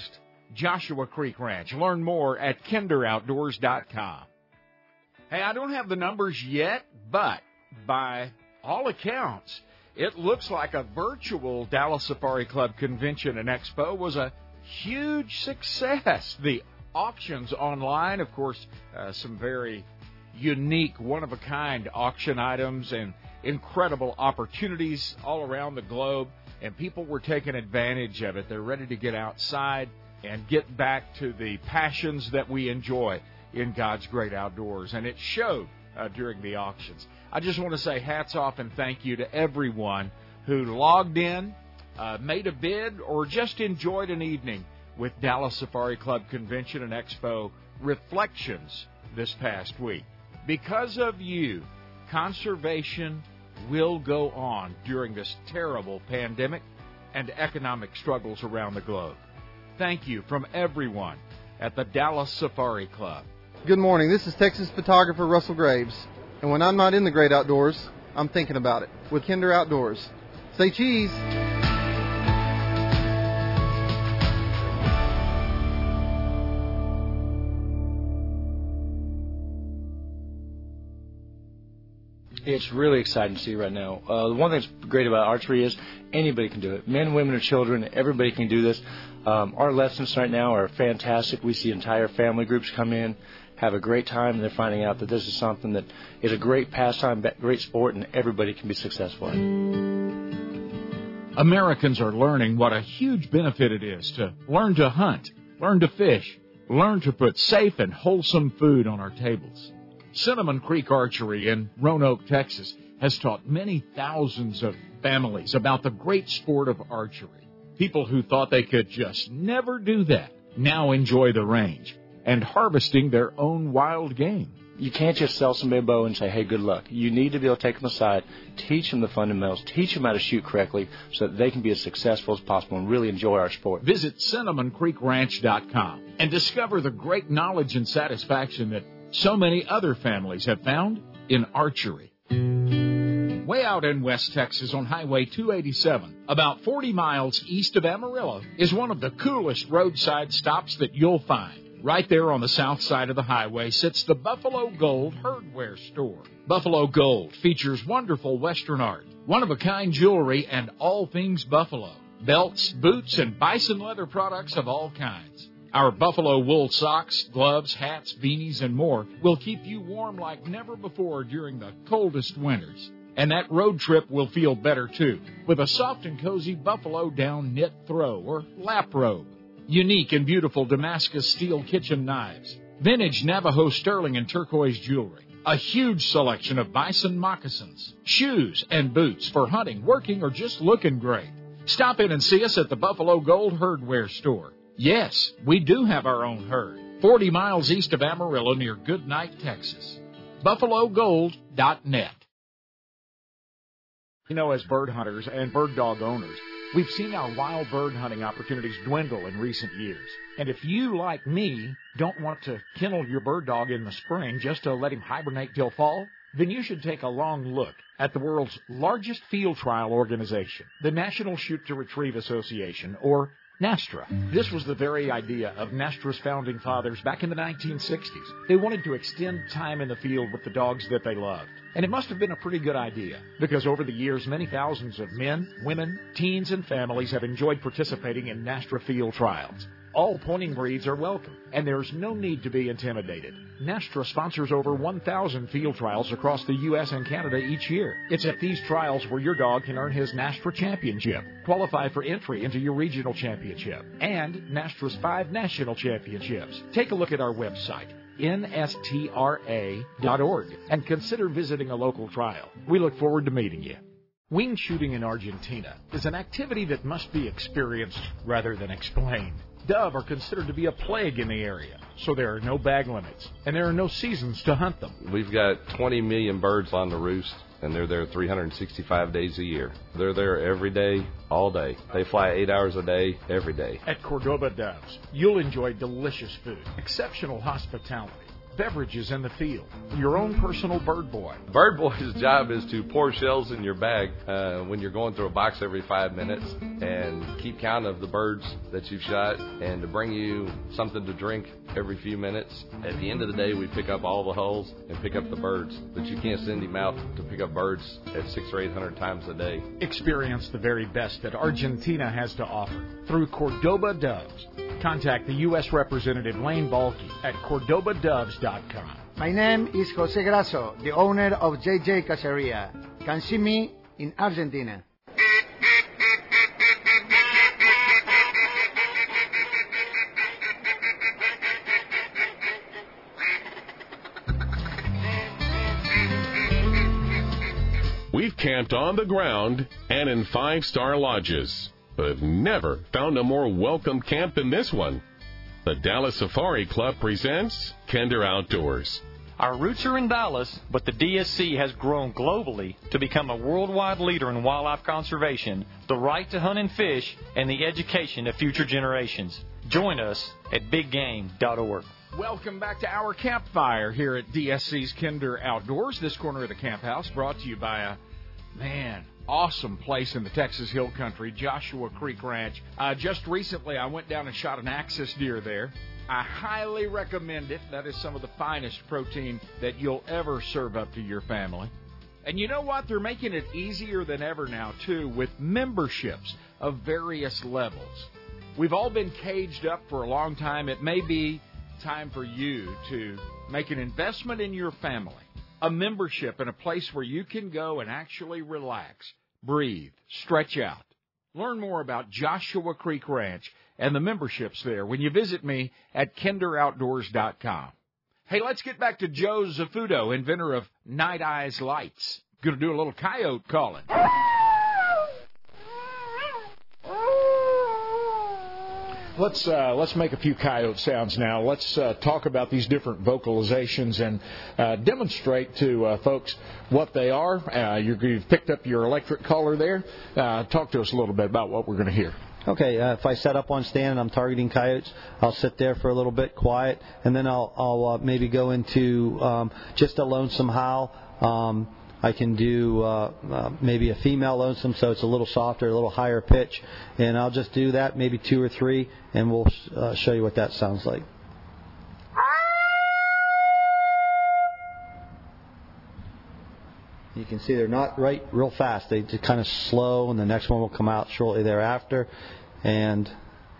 Joshua Creek Ranch. Learn more at kinder outdoors dot com. Hey, I don't have the numbers yet, but by all accounts, it looks like a virtual Dallas Safari Club convention and expo was a huge success. The auctions online, of course, uh, some very unique, one-of-a-kind auction items and incredible opportunities all around the globe, and people were taking advantage of it. They're ready to get outside and get back to the passions that we enjoy in God's great outdoors, and it showed uh, during the auctions. I just want to say hats off and thank you to everyone who logged in, uh, made a bid, or just enjoyed an evening with Dallas Safari Club Convention and Expo Reflections this past week. Because of you, conservation will go on during this terrible pandemic and economic struggles around the globe. Thank you from everyone at the Dallas Safari Club. Good morning. This is Texas photographer Russell Graves. And when I'm not in the great outdoors, I'm thinking about it with Kinder Outdoors. Say cheese. It's really exciting to see right now. Uh, the one thing that's great about archery is anybody can do it. Men, women, or children, everybody can do this. Um, our lessons right now are fantastic. We see entire family groups come in, have a great time, and they're finding out that this is something that is a great pastime, great sport, and everybody can be successful in. Americans are learning what a huge benefit it is to learn to hunt, learn to fish, learn to put safe and wholesome food on our tables. Cinnamon Creek Archery in Roanoke, Texas, has taught many thousands of families about the great sport of archery. People who thought they could just never do that now enjoy the range and harvesting their own wild game. You can't just sell somebody a bow and say, hey, good luck. You need to be able to take them aside, teach them the fundamentals, teach them how to shoot correctly so that they can be as successful as possible and really enjoy our sport. Visit cinnamon creek ranch dot com and discover the great knowledge and satisfaction that so many other families have found in archery. Way out in West Texas on Highway two eighty-seven, about forty miles east of Amarillo, is one of the coolest roadside stops that you'll find. Right there on the south side of the highway sits the Buffalo Gold Herdware Store. Buffalo Gold features wonderful Western art, one-of-a-kind jewelry, and all things Buffalo. Belts, boots, and bison leather products of all kinds. Our buffalo wool socks, gloves, hats, beanies, and more will keep you warm like never before during the coldest winters. And that road trip will feel better, too, with a soft and cozy buffalo down knit throw or lap robe. Unique and beautiful Damascus steel kitchen knives. Vintage Navajo sterling and turquoise jewelry. A huge selection of bison moccasins, shoes, and boots for hunting, working, or just looking great. Stop in and see us at the Buffalo Gold Herdware Store. Yes, we do have our own herd, forty miles east of Amarillo near Goodnight, Texas. buffalo gold dot net. You know, as bird hunters and bird dog owners, we've seen our wild bird hunting opportunities dwindle in recent years. And if you, like me, don't want to kennel your bird dog in the spring just to let him hibernate till fall, then you should take a long look at the world's largest field trial organization, the National Shoot to Retrieve Association, or NASTRA. This was the very idea of NASTRA's founding fathers back in the nineteen sixties. They wanted to extend time in the field with the dogs that they loved. And it must have been a pretty good idea, because over the years, many thousands of men, women, teens, and families have enjoyed participating in NASTRA field trials. All pointing breeds are welcome, and there's no need to be intimidated. NASTRA sponsors over one thousand field trials across the U S and Canada each year. It's at these trials where your dog can earn his NASTRA championship, qualify for entry into your regional championship, and NASTRA's five national championships. Take a look at our website, N S T R A dot org, and consider visiting a local trial. We look forward to meeting you. Wing shooting in Argentina is an activity that must be experienced rather than explained. Dove are considered to be a plague in the area, so there are no bag limits, and there are no seasons to hunt them. We've got twenty million birds on the roost, and they're there three hundred sixty-five days a year. They're there every day, all day. They fly eight hours a day, every day. At Cordoba Doves, you'll enjoy delicious food, exceptional hospitality, beverages in the field. Your own personal bird boy. Bird Boy's job is to pour shells in your bag uh, when you're going through a box every five minutes and keep count of the birds that you've shot and to bring you something to drink every few minutes. At the end of the day, we pick up all the hulls and pick up the birds, but you can't send him out to pick up birds at six or eight hundred times a day. Experience the very best that Argentina has to offer through Cordoba Doves. Contact the U S Representative Lane Balky at cordoba doves dot com. My name is Jose Grasso, the owner of J J Caceria. Can see me in Argentina. We've camped on the ground and in five-star lodges, but have never found a more welcome camp than this one. The Dallas Safari Club presents Kinder Outdoors. Our roots are in Dallas, but the D S C has grown globally to become a worldwide leader in wildlife conservation, the right to hunt and fish, and the education of future generations. Join us at big game dot org. Welcome back to our campfire here at D S C's Kinder Outdoors. This corner of the camp house brought to you by a, man, awesome place in the Texas Hill Country, Joshua Creek Ranch. Uh, just recently, I went down and shot an axis deer there. I highly recommend it. That is some of the finest protein that you'll ever serve up to your family. And you know what? They're making it easier than ever now, too, with memberships of various levels. We've all been caged up for a long time. It may be time for you to make an investment in your family. A membership in a place where you can go and actually relax, breathe, stretch out. Learn more about Joshua Creek Ranch and the memberships there when you visit me at kinder outdoors dot com. Hey, let's get back to Joe Zafudo, inventor of Night Eyes Lights. Going to do a little coyote calling. Let's uh, let's make a few coyote sounds now. Let's uh, talk about these different vocalizations and uh, demonstrate to uh, folks what they are. Uh, you've picked up your electric caller there. Uh, talk to us a little bit about what we're going to hear. Okay, uh, if I set up on stand and I'm targeting coyotes, I'll sit there for a little bit, quiet, and then I'll, I'll uh, maybe go into um, just a lonesome howl. Um, I can do uh, uh, maybe a female lonesome, so it's a little softer, a little higher pitch, and I'll just do that, maybe two or three, and we'll uh, show you what that sounds like. You can see they're not right real fast. They just kind of slow, and the next one will come out shortly thereafter. And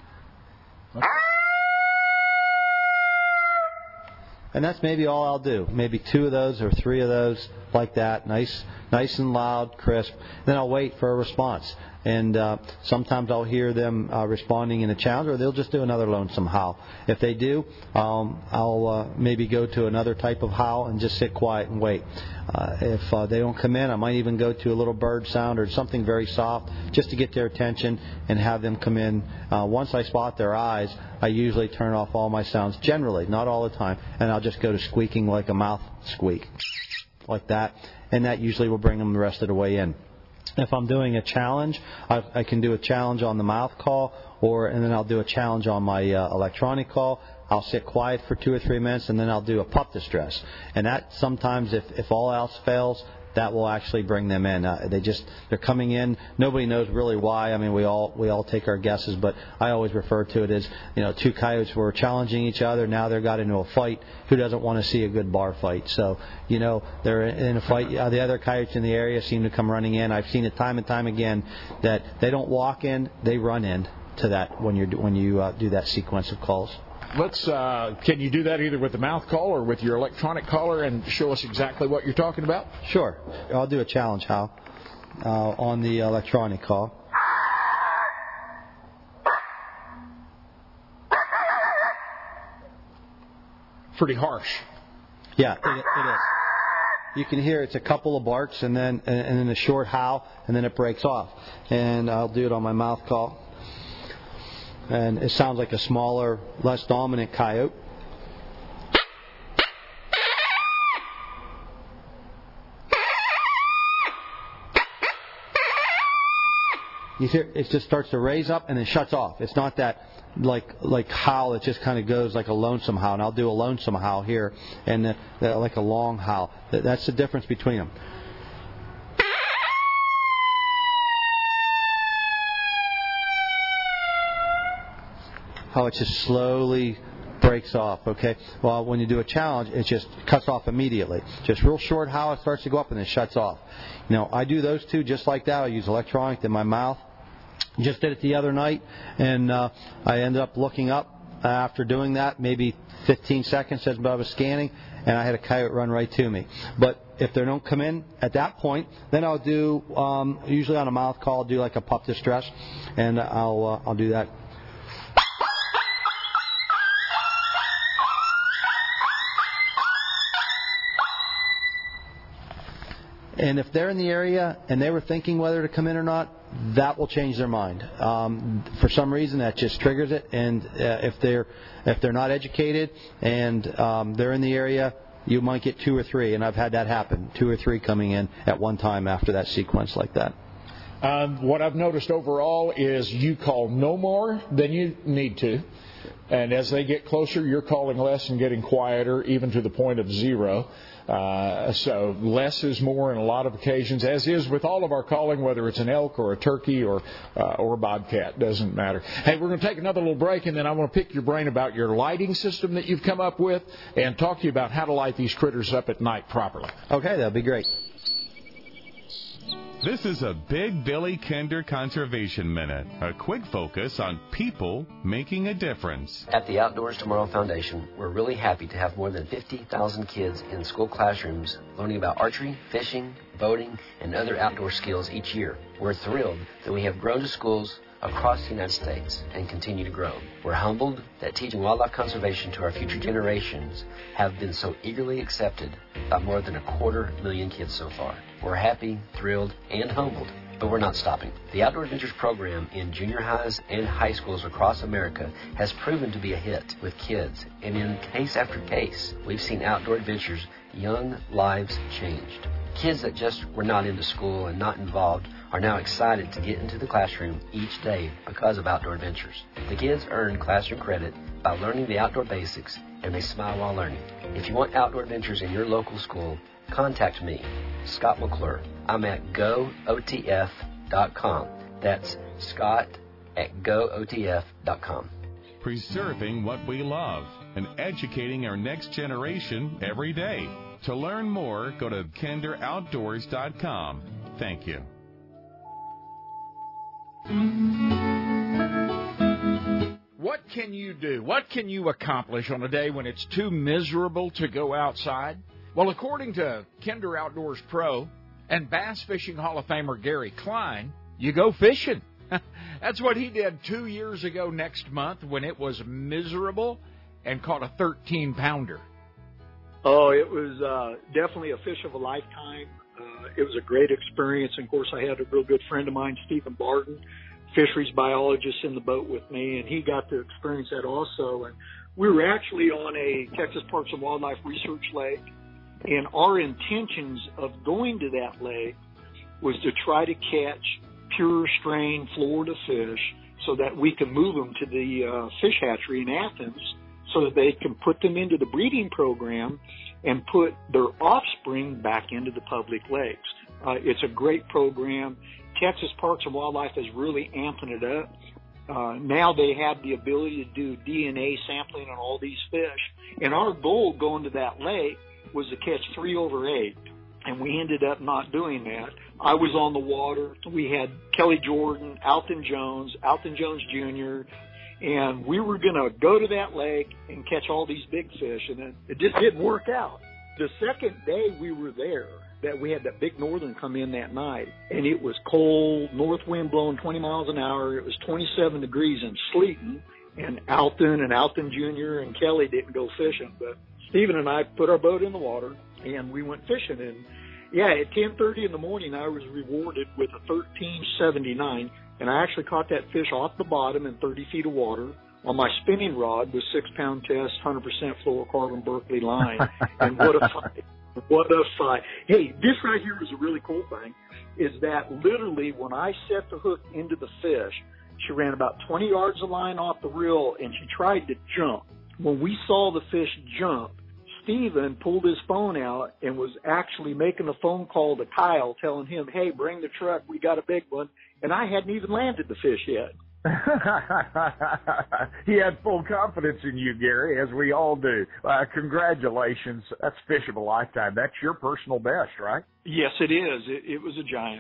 and that's maybe all I'll do. Maybe two of those or three of those like that, nice, nice and loud, crisp. Then I'll wait for a response. And uh, sometimes I'll hear them uh, responding in a challenge, or they'll just do another lonesome howl. If they do, um, I'll uh, maybe go to another type of howl and just sit quiet and wait. Uh, if uh, they don't come in, I might even go to a little bird sound or something very soft just to get their attention and have them come in. Uh, once I spot their eyes, I usually turn off all my sounds, generally, not all the time, and I'll just go to squeaking like a mouth squeak, like that, and that usually will bring them the rest of the way in. If I'm doing a challenge, I, I can do a challenge on the mouth call, or and then I'll do a challenge on my uh, electronic call. I'll sit quiet for two or three minutes, and then I'll do a pup distress. And that sometimes, if, if all else fails, that will actually bring them in. Uh, they just they're coming in. Nobody knows really why. I mean, we all we all take our guesses, but I always refer to it as, you know, two coyotes were challenging each other. Now they've got into a fight. Who doesn't want to see a good bar fight? So, you know, they're in a fight. Uh, the other coyotes in the area seem to come running in. I've seen it time and time again that they don't walk in, they run in to that when you're when you uh, do that sequence of calls. Let's. Uh, can you do that either with the mouth call or with your electronic caller and show us exactly what you're talking about? Sure. I'll do a challenge howl uh, on the electronic call. Pretty harsh. Yeah, it, it is. You can hear it's a couple of barks and then and, and then a short howl and then it breaks off. And I'll do it on my mouth call. And it sounds like a smaller, less dominant coyote. you hear it just starts to raise up and then shuts off. It's not that like like howl. It just kind of goes like a lonesome howl. And I'll do a lonesome howl here, and the, the, like a long howl. That's the difference between them. How it just slowly breaks off, okay? Well, when you do a challenge, it just cuts off immediately. Just real short howl, it starts to go up and then shuts off. You know, I do those two just like that. I use electronic in my mouth. Just did it the other night, and uh, I ended up looking up after doing that, maybe fifteen seconds as I was scanning, and I had a coyote run right to me. But if they don't come in at that point, then I'll do, um, usually on a mouth call, I'll do like a pup distress, and I'll uh, I'll do that. And if they're in the area and they were thinking whether to come in or not, that will change their mind. Um, for some reason, that just triggers it. And uh, if they're if they're not educated and um, they're in the area, you might get two or three. And I've had that happen, two or three coming in at one time after that sequence like that. Um, what I've noticed overall is you call no more than you need to. And as they get closer, you're calling less and getting quieter, even to the point of zero. Uh, so less is more in a lot of occasions, as is with all of our calling, whether it's an elk or a turkey or uh, or a bobcat, doesn't matter. Hey, we're going to take another little break, and then I want to pick your brain about your lighting system that you've come up with and talk to you about how to light these critters up at night properly. Okay, that'll be great. This is a Big Billy Kinder Conservation Minute, a quick focus on people making a difference. At the Outdoors Tomorrow Foundation, we're really happy to have more than fifty thousand kids in school classrooms learning about archery, fishing, boating, and other outdoor skills each year. We're thrilled that we have grown to schools across the United States and continue to grow. We're humbled that teaching wildlife conservation to our future generations have been so eagerly accepted by more than a quarter million kids so far. We're happy, thrilled, and humbled, but we're not stopping. The Outdoor Adventures program in junior highs and high schools across America has proven to be a hit with kids, and in case after case, we've seen Outdoor Adventures' young lives changed. Kids that just were not into school and not involved are now excited to get into the classroom each day because of Outdoor Adventures. The kids earn classroom credit by learning the outdoor basics, and they smile while learning. If you want Outdoor Adventures in your local school, contact me, Scott McClure. I'm at go O T F dot com. That's Scott at go O T F dot com. Preserving what we love and educating our next generation every day. To learn more, go to kinder outdoors dot com. Thank you. What can you do? What can you accomplish on a day when it's too miserable to go outside? Well, according to Kinder Outdoors Pro and Bass Fishing Hall of Famer Gary Klein, you go fishing. That's what he did two years ago next month when it was miserable and caught a thirteen pounder. Oh, it was uh, definitely a fish of a lifetime. Uh, it was a great experience. And, of course, I had a real good friend of mine, Stephen Barton, fisheries biologist, in the boat with me, and he got to experience that also. And we were actually on a Texas Parks and Wildlife research lake, and our intentions of going to that lake was to try to catch pure strain Florida fish so that we can move them to the uh, fish hatchery in Athens so that they can put them into the breeding program and put their offspring back into the public lakes. Uh, it's a great program. Texas Parks and Wildlife is really amping it up. Uh, now they have the ability to do D N A sampling on all these fish. And our goal going to that lake was to catch three over eight. And we ended up not doing that. I was on the water. We had Kelly Jordan, Alton Jones, Alton Jones Junior, and we were going to go to that lake and catch all these big fish, and it, it just didn't work out. The second day we were there, that we had that big northern come in that night, and it was cold, north wind blowing twenty miles an hour. It was twenty-seven degrees and sleeting, and Alton and Alton Junior and Kelly didn't go fishing, but Stephen and I put our boat in the water, and we went fishing. And, yeah, at ten thirty in the morning, I was rewarded with a thirteen seventy-nine, and I actually caught that fish off the bottom in thirty feet of water on my spinning rod with six-pound test, one hundred percent fluorocarbon Berkeley line. And what a fight. What a fight. Hey, this right here is a really cool thing, is that literally when I set the hook into the fish, she ran about twenty yards of line off the reel, and she tried to jump. When we saw the fish jump, Steven pulled his phone out and was actually making a phone call to Kyle telling him, hey, bring the truck, we got a big one. And I hadn't even landed the fish yet. He had full confidence in you, Gary, as we all do. Uh, congratulations. That's fish of a lifetime. That's your personal best, right? Yes, it is. It, it was a giant.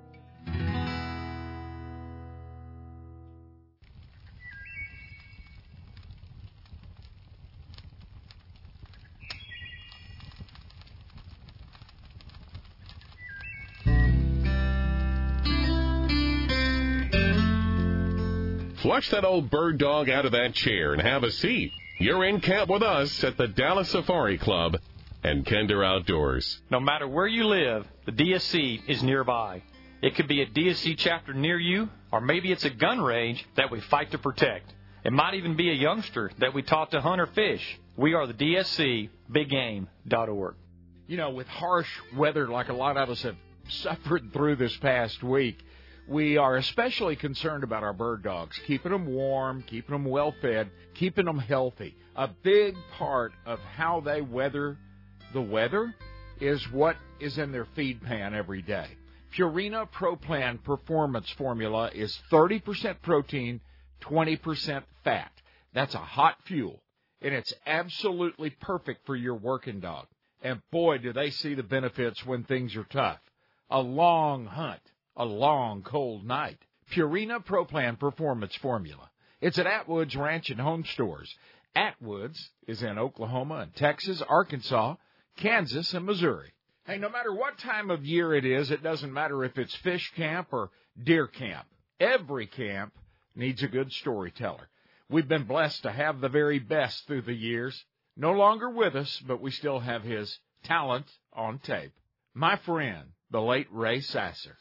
Flush that old bird dog out of that chair and have a seat. You're in camp with us at the Dallas Safari Club and Kinder Outdoors. No matter where you live, the D S C is nearby. It could be a D S C chapter near you, or maybe it's a gun range that we fight to protect. It might even be a youngster that we taught to hunt or fish. We are the D S C, big game dot org. You know, with harsh weather like a lot of us have suffered through this past week, we are especially concerned about our bird dogs, keeping them warm, keeping them well-fed, keeping them healthy. A big part of how they weather the weather is what is in their feed pan every day. Purina Pro Plan Performance Formula is thirty percent protein, twenty percent fat. That's a hot fuel, and it's absolutely perfect for your working dog. And boy, do they see the benefits when things are tough. A long hunt. A long, cold night. Purina Pro Plan Performance Formula. It's at Atwood's Ranch and Home Stores. Atwood's is in Oklahoma and Texas, Arkansas, Kansas, and Missouri. Hey, no matter what time of year it is, it doesn't matter if it's fish camp or deer camp. Every camp needs a good storyteller. We've been blessed to have the very best through the years. No longer with us, but we still have his talent on tape. My friend, the late Ray Sasser.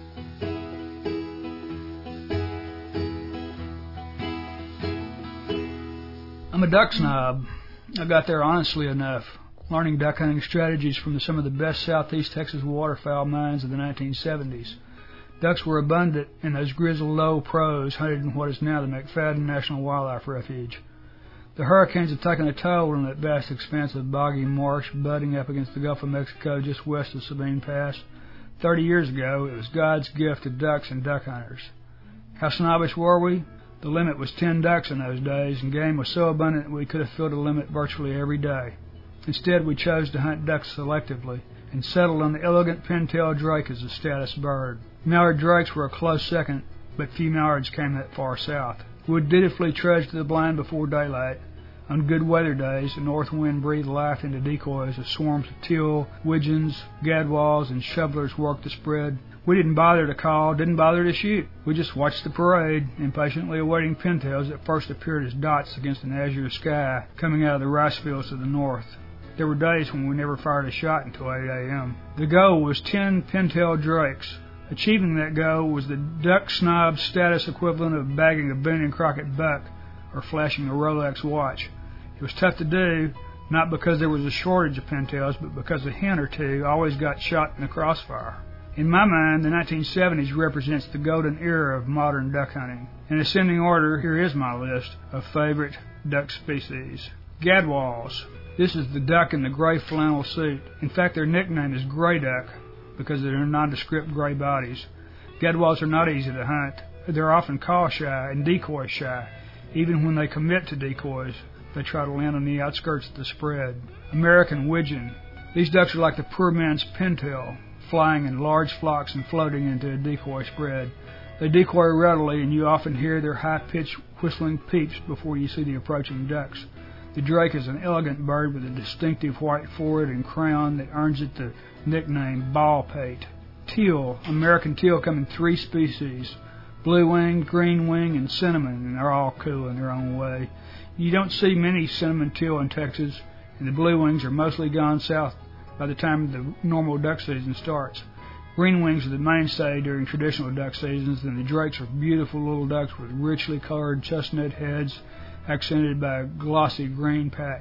I'm a duck snob. I got there honestly enough, learning duck hunting strategies from some of the best southeast Texas waterfowl minds of the nineteen seventies. Ducks were abundant in those grizzled low pros hunted in what is now the McFadden National Wildlife Refuge. The hurricanes have taken a toll on that vast expanse of boggy marsh butting up against the Gulf of Mexico just west of Sabine Pass. Thirty years ago, it was God's gift to ducks and duck hunters. How snobbish were we? The limit was ten ducks in those days, and game was so abundant that we could have filled a limit virtually every day. Instead, we chose to hunt ducks selectively and settled on the elegant pintail drake as a status bird. Mallard drakes were a close second, but few mallards came that far south. We would dutifully trudge to the blind before daylight. On good weather days, the north wind breathed life into decoys as swarms of teal, widgeons, gadwalls, and shovelers worked the spread. We didn't bother to call, didn't bother to shoot. We just watched the parade, impatiently awaiting pintails that first appeared as dots against an azure sky coming out of the rice fields to the north. There were days when we never fired a shot until eight a.m. The goal was ten pintail drakes. Achieving that goal was the duck snob status equivalent of bagging a Boone and Crockett buck or flashing a Rolex watch. It was tough to do, not because there was a shortage of pintails, but because a hen or two always got shot in the crossfire. In my mind, the nineteen seventies represents the golden era of modern duck hunting. In ascending order, here is my list of favorite duck species. Gadwalls. This is the duck in the gray flannel suit. In fact, their nickname is gray duck because of their nondescript gray bodies. Gadwalls are not easy to hunt. They're often call shy and decoy shy. Even when they commit to decoys, they try to land on the outskirts of the spread. American widgeon. These ducks are like the poor man's pintail, flying in large flocks and floating into a decoy spread. They decoy readily, and you often hear their high-pitched whistling peeps before you see the approaching ducks. The drake is an elegant bird with a distinctive white forehead and crown that earns it the nickname ball-pate. Teal. American teal come in three species, blue-winged, green-winged, and cinnamon, and they're all cool in their own way. You don't see many cinnamon teal in Texas, and the blue wings are mostly gone south by the time the normal duck season starts. Green wings are the mainstay during traditional duck seasons, and the drakes are beautiful little ducks with richly colored chestnut heads accented by a glossy green patch.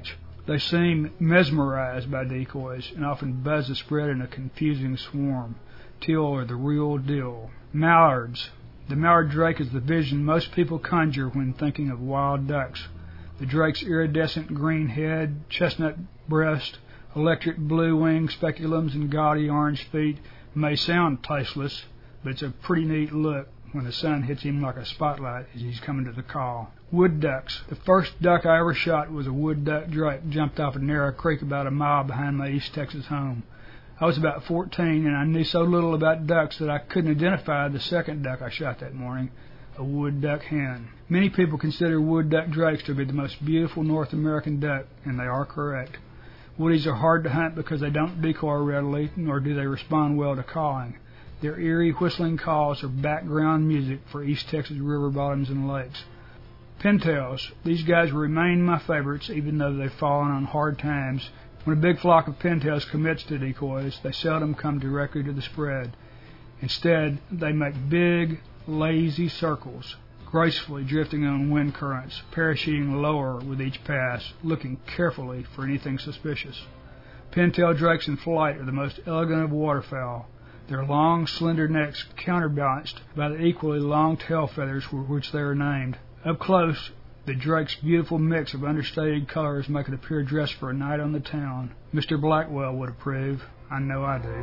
They seem mesmerized by decoys and often buzz the spread in a confusing swarm. Teal are the real deal. Mallards. The mallard drake is the vision most people conjure when thinking of wild ducks. The drake's iridescent green head, chestnut breast, electric blue wing speculums, and gaudy orange feet may sound tasteless, but it's a pretty neat look when the sun hits him like a spotlight as he's coming to the call. Wood ducks. The first duck I ever shot was a wood duck drake, jumped off a narrow creek about a mile behind my East Texas home. I was about fourteen, and I knew so little about ducks that I couldn't identify the second duck I shot that morning, a wood duck hen. Many people consider wood duck drakes to be the most beautiful North American duck, and they are correct. Woodies are hard to hunt because they don't decoy readily, nor do they respond well to calling. Their eerie whistling calls are background music for East Texas river bottoms and lakes. Pintails. These guys remain my favorites, even though they've fallen on hard times. When a big flock of pintails commits to decoys, they seldom come directly to the spread. Instead, they make big, lazy circles, gracefully drifting on wind currents, parachuting lower with each pass, looking carefully for anything suspicious. Pintail drakes in flight are the most elegant of waterfowl. Their long, slender necks counterbalanced by the equally long tail feathers for which they are named. Up close, the drake's beautiful mix of understated colors make it appear dressed for a night on the town. Mister Blackwell would approve. I know I do.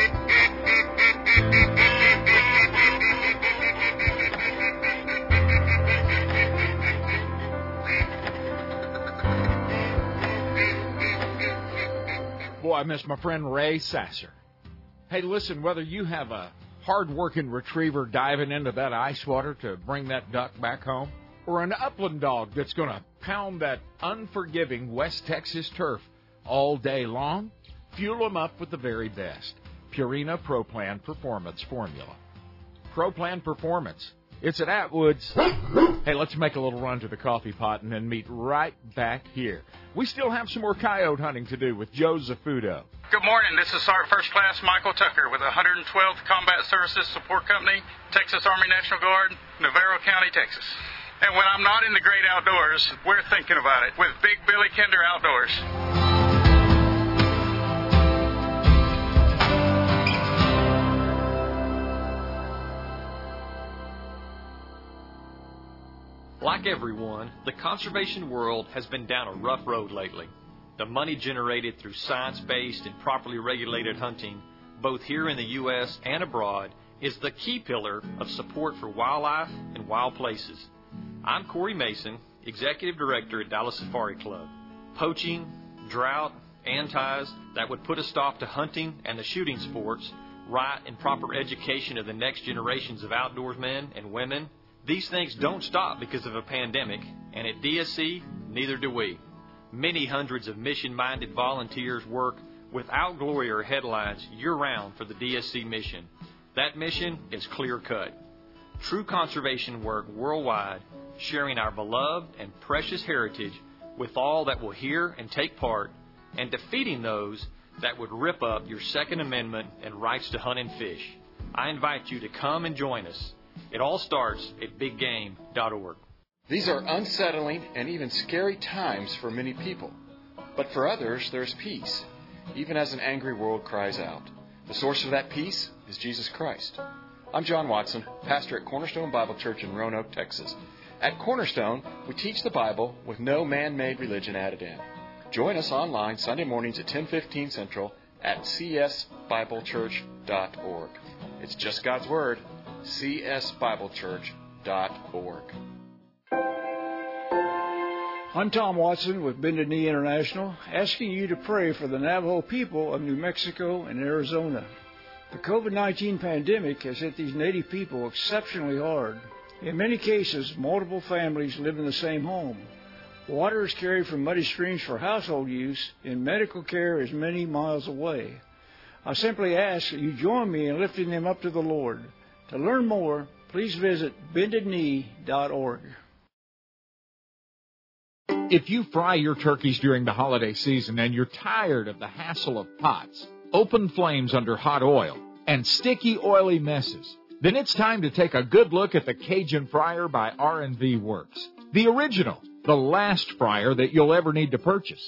Boy, I miss my friend Ray Sasser. Hey, listen, whether you have a hard-working retriever diving into that ice water to bring that duck back home, or an upland dog that's going to pound that unforgiving West Texas turf all day long, fuel them up with the very best. Purina Pro Plan Performance Formula. Pro Plan Performance. It's at Atwood's. Hey, let's make a little run to the coffee pot and then meet right back here. We still have some more coyote hunting to do with Joe Zafudo. Good morning. This is Sergeant First Class Michael Tucker with the one hundred twelfth Combat Services Support Company, Texas Army National Guard, Navarro County, Texas. And when I'm not in the great outdoors, we're thinking about it with Big Billy Kinder Outdoors. Like everyone, the conservation world has been down a rough road lately. The money generated through science-based and properly regulated hunting, both here in the U S and abroad, is the key pillar of support for wildlife and wild places. I'm Corey Mason, Executive Director at Dallas Safari Club. Poaching, drought, antis that would put a stop to hunting and the shooting sports, right and proper education of the next generations of outdoorsmen and women, these things don't stop because of a pandemic, and at D S C, neither do we. Many hundreds of mission-minded volunteers work without glory or headlines year-round for the D S C mission. That mission is clear-cut. True conservation work worldwide, sharing our beloved and precious heritage with all that will hear and take part, and defeating those that would rip up your Second Amendment and rights to hunt and fish. I invite you to come and join us. It all starts at big game dot org. These are unsettling and even scary times for many people. But for others, there's peace, even as an angry world cries out. The source of that peace is Jesus Christ. I'm John Watson, pastor at Cornerstone Bible Church in Roanoke, Texas. At Cornerstone, we teach the Bible with no man-made religion added in. Join us online Sunday mornings at ten fifteen Central at c s bible church dot org. It's just God's Word, c s bible church dot org. I'm Tom Watson with Bended Knee International, asking you to pray for the Navajo people of New Mexico and Arizona. The covid nineteen pandemic has hit these native people exceptionally hard. In many cases, multiple families live in the same home. Water is carried from muddy streams for household use, and medical care is many miles away. I simply ask that you join me in lifting them up to the Lord. To learn more, please visit bended knee dot org. If you fry your turkeys during the holiday season and you're tired of the hassle of pots, open flames under hot oil, and sticky, oily messes, then it's time to take a good look at the Cajun Fryer by R and V Works. The original, the last fryer that you'll ever need to purchase.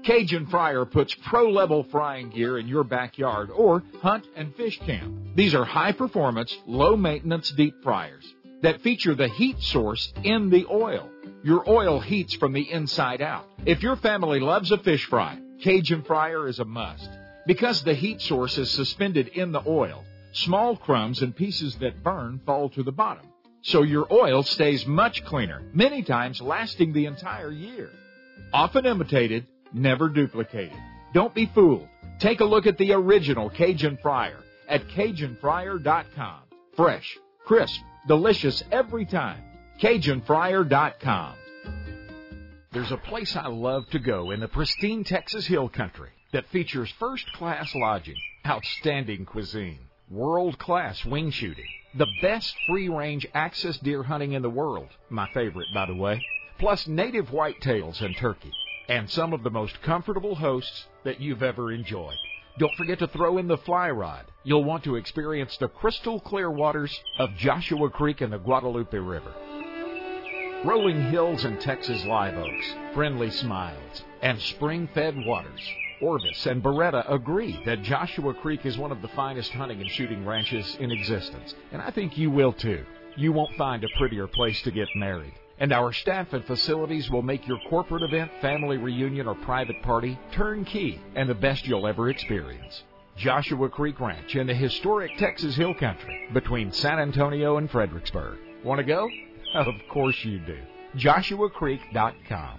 Cajun Fryer puts pro-level frying gear in your backyard or hunt and fish camp. These are high-performance, low-maintenance deep fryers that feature the heat source in the oil. Your oil heats from the inside out. If your family loves a fish fry, Cajun Fryer is a must. Because the heat source is suspended in the oil, small crumbs and pieces that burn fall to the bottom. So your oil stays much cleaner, many times lasting the entire year. Often imitated, never duplicated. Don't be fooled. Take a look at the original Cajun Fryer at Cajun Fryer dot com. Fresh, crisp, delicious every time. Cajun Fryer dot com. There's a place I love to go in the pristine Texas Hill Country that features first-class lodging, outstanding cuisine, world-class wing shooting, the best free-range access deer hunting in the world, my favorite, by the way, plus native whitetails and turkey, and some of the most comfortable hosts that you've ever enjoyed. Don't forget to throw in the fly rod. You'll want to experience the crystal clear waters of Joshua Creek and the Guadalupe River. Rolling hills and Texas live oaks, friendly smiles, and spring-fed waters. Orvis and Beretta agree that Joshua Creek is one of the finest hunting and shooting ranches in existence, and I think you will too. You won't find a prettier place to get married. And our staff and facilities will make your corporate event, family reunion, or private party turnkey and the best you'll ever experience. Joshua Creek Ranch in the historic Texas Hill Country between San Antonio and Fredericksburg. Want to go? Of course you do. Joshua Creek dot com.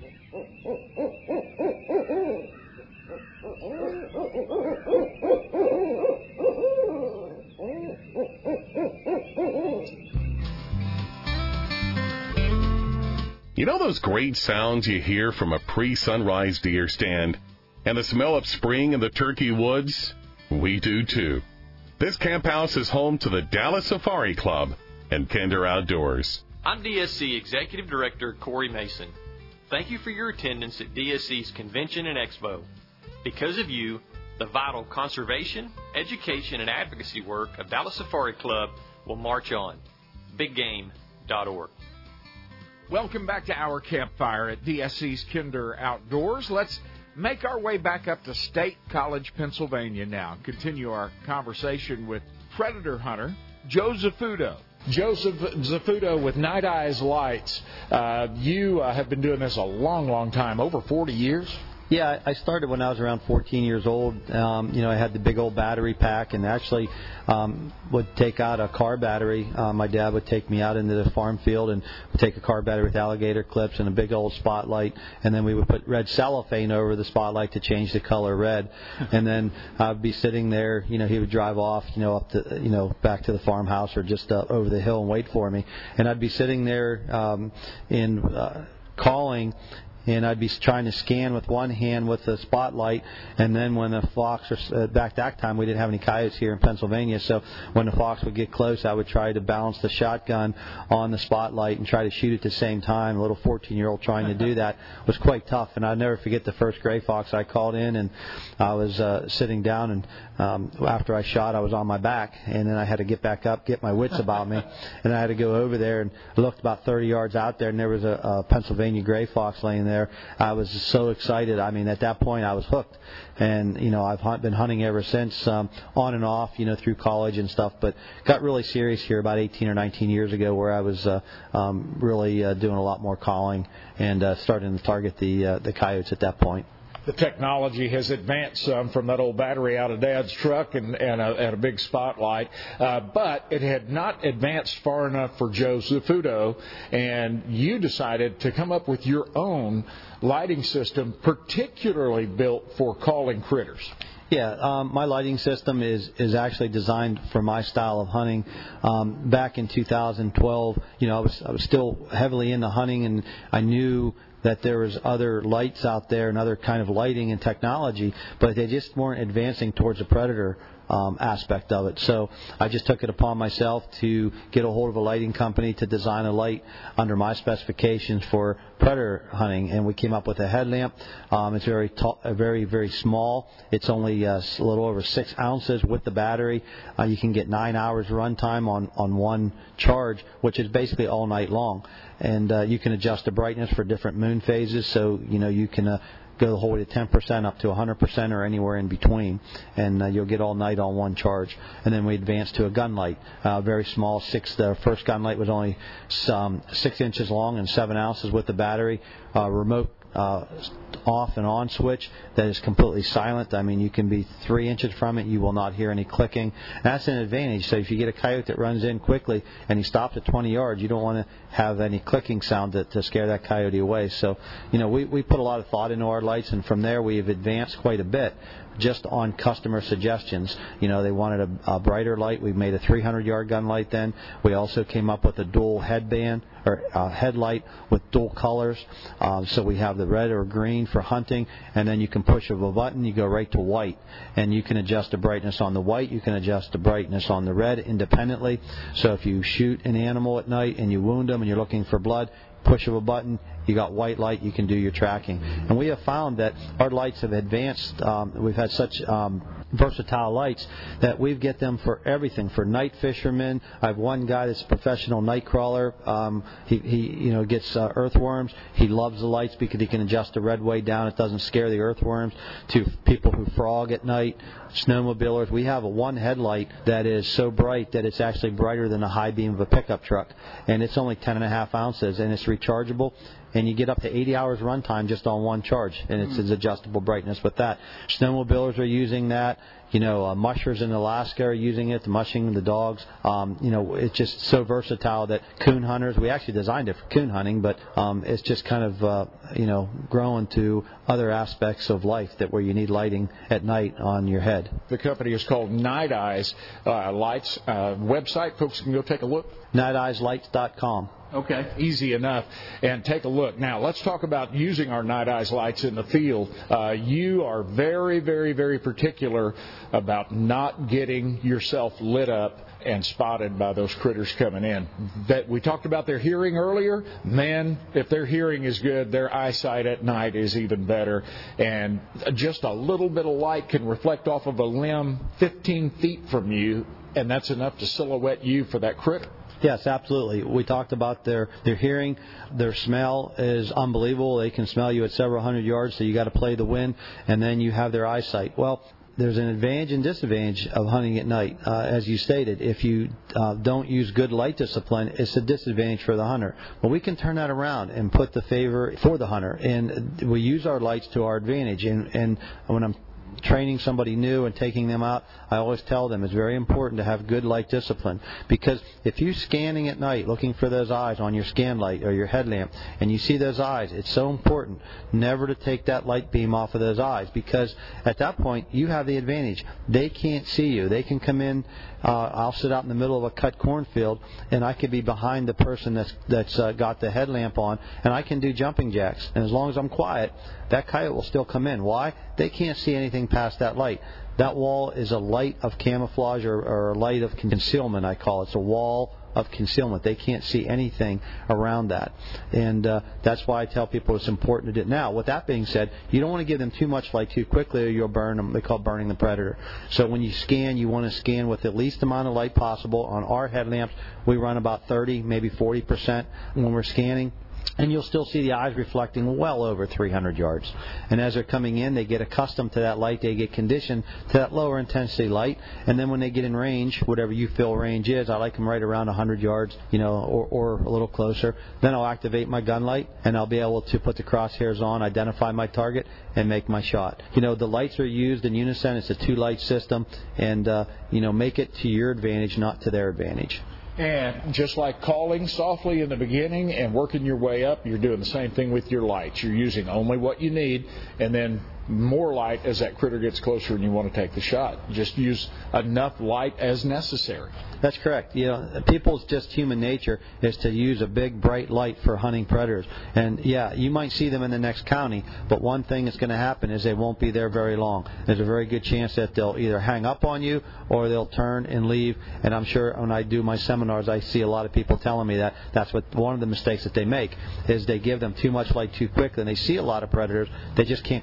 You know those great sounds you hear from a pre-sunrise deer stand and the smell of spring in the turkey woods? We do too. This camp house is home to the Dallas Safari Club and Kinder Outdoors. I'm D S C Executive Director Corey Mason. Thank you for your attendance at D S C's Convention and Expo. Because of you, the vital conservation, education, and advocacy work of Dallas Safari Club will march on. big game dot org. Welcome back to our campfire at D S C's Kinder Outdoors. Let's make our way back up to State College, Pennsylvania now and continue our conversation with predator hunter Joe Zafuto. Joseph Zafuto with Night Eyes Lights. Uh, you uh, have been doing this a long, long time, over forty years. Yeah, I started when I was around fourteen years old. Um, you know, I had the big old battery pack and actually um, would take out a car battery. Uh, my dad would take me out into the farm field and would take a car battery with alligator clips and a big old spotlight, and then we would put red cellophane over the spotlight to change the color red. And then I'd be sitting there, you know, he would drive off, you know, up to, you know, back to the farmhouse or just uh, over the hill and wait for me. And I'd be sitting there um, in uh, calling, and I'd be trying to scan with one hand with the spotlight, and then when the fox, or back that time we didn't have any coyotes here in Pennsylvania, so when the fox would get close, I would try to balance the shotgun on the spotlight and try to shoot at the same time. A little fourteen-year-old trying to do that was quite tough, and I'll never forget the first gray fox I called in, and I was uh, sitting down, and um, after I shot, I was on my back, and then I had to get back up, get my wits about me, and I had to go over there and looked about thirty yards out there, and there was a, a Pennsylvania gray fox laying there. There. I was so excited. I mean, at that point, I was hooked. And, you know, I've hunt, been hunting ever since, um, on and off, you know, through college and stuff. But got really serious here about eighteen or nineteen years ago where I was uh, um, really uh, doing a lot more calling and uh, starting to target the uh, the coyotes at that point. The technology has advanced some from that old battery out of Dad's truck and, and, a, and a big spotlight, uh, but it had not advanced far enough for Joe Zafuto, and you decided to come up with your own lighting system particularly built for calling critters. Yeah, um, my lighting system is, is actually designed for my style of hunting. Um, back in two thousand twelve, you know, I was I was still heavily into hunting, and I knew that there was other lights out there and other kind of lighting and technology, but they just weren't advancing towards the predator um, aspect of it. So I just took it upon myself to get a hold of a lighting company to design a light under my specifications for predator hunting, and we came up with a headlamp. Um, it's very, t- very, very small. It's only uh, a little over six ounces with the battery. Uh, you can get nine hours run time on, on one charge, which is basically all night long. And uh, you can adjust the brightness for different moon phases, so you know you can uh, go the whole way to ten percent up to one hundred percent or anywhere in between, and uh, you'll get all night on one charge. And then we advanced to a gun light, uh, very small. Six. The first gun light was only some six inches long and seven ounces with the battery, uh, remote uh, off and on switch that is completely silent. I mean, you can be three inches from it, you will not hear any clicking. That's an advantage. So if you get a coyote that runs in quickly and he stops at twenty yards, you don't want to have any clicking sound to, to scare that coyote away. So, you know, we, we put a lot of thought into our lights, and from there we've advanced quite a bit just on customer suggestions. You know, they wanted a, a brighter light. We made a three hundred yard gun light then. We also came up with a dual headband or uh, headlight with dual colors. Um, so we have the red or green for hunting, and then you can push of a button, you go right to white, and you can adjust the brightness on the white, you can adjust the brightness on the red independently. So if you shoot an animal at night and you wound them and you're looking for blood, push of a button, you got white light, you can do your tracking. And we have found that our lights have advanced. Um, we've had such um, versatile lights that we get them for everything. For night fishermen, I have one guy that's a professional night crawler. Um, he, he, you know, gets uh, earthworms. He loves the lights because he can adjust the red way down. It doesn't scare the earthworms. To people who frog at night, snowmobilers, we have a one headlight that is so bright that it's actually brighter than the high beam of a pickup truck, and it's only ten and a half ounces, and it's rechargeable. And you get up to eighty hours runtime just on one charge, and it's mm. adjustable brightness with that. Snowmobilers are using that. You know, uh, mushers in Alaska are using it, the mushing, the dogs. Um, you know, it's just so versatile that coon hunters, we actually designed it for coon hunting, but um, it's just kind of, uh, you know, growing to other aspects of life that where you need lighting at night on your head. The company is called Night Eyes uh, Lights. Uh, website, folks can go take a look. night eyes lights dot com. Okay, easy enough. And take a look. Now, let's talk about using our Night Eyes lights in the field. Uh, you are very, very, very particular about not getting yourself lit up and spotted by those critters coming in. That we talked about their hearing earlier. Man, if their hearing is good, their eyesight at night is even better. And just a little bit of light can reflect off of a limb fifteen feet from you, and that's enough to silhouette you for that critter. Yes, absolutely. We talked about their, their hearing. Their smell is unbelievable. They can smell you at several hundred yards, so you got to play the wind, and then you have their eyesight. Well, there's an advantage and disadvantage of hunting at night. Uh, as you stated, if you uh, don't use good light discipline, it's a disadvantage for the hunter. But we can turn that around and put the favor for the hunter, and we use our lights to our advantage. And, and when I'm training somebody new and taking them out, I always tell them it's very important to have good light discipline, because if you're scanning at night looking for those eyes on your scan light or your headlamp and you see those eyes, it's so important never to take that light beam off of those eyes, because at that point you have the advantage. They can't see you. They can come in. Uh, I'll sit out in the middle of a cut cornfield, and I could be behind the person that's that's uh, got the headlamp on, and I can do jumping jacks. And as long as I'm quiet, that coyote will still come in. Why? They can't see anything past that light. That wall is a light of camouflage or, or a light of concealment, I call it. It's a wall of concealment. They can't see anything around that. And uh, that's why I tell people it's important to do it. Now, with that being said, you don't want to give them too much light too quickly or you'll burn them. They call it burning the predator. So when you scan, you want to scan with the least amount of light possible. On our headlamps, we run about thirty, maybe forty percent when we're scanning. And you'll still see the eyes reflecting well over three hundred yards. And as they're coming in, they get accustomed to that light. They get conditioned to that lower intensity light. And then when they get in range, whatever you feel range is, I like them right around one hundred yards, you know, or, or a little closer. Then I'll activate my gun light, and I'll be able to put the crosshairs on, identify my target, and make my shot. You know, the lights are used in unison. It's a two-light system. And, uh, you know, make it to your advantage, not to their advantage. And just like calling softly in the beginning and working your way up, you're doing the same thing with your lights. You're using only what you need, and then more light as that critter gets closer and you want to take the shot. Just use enough light as necessary. That's correct. You know, people's just human nature is to use a big, bright light for hunting predators. And, yeah, you might see them in the next county, but one thing that's going to happen is they won't be there very long. There's a very good chance that they'll either hang up on you or they'll turn and leave. And I'm sure when I do my seminars, I see a lot of people telling me that that's what one of the mistakes that they make is they give them too much light too quick, and they see a lot of predators. They just can't call them in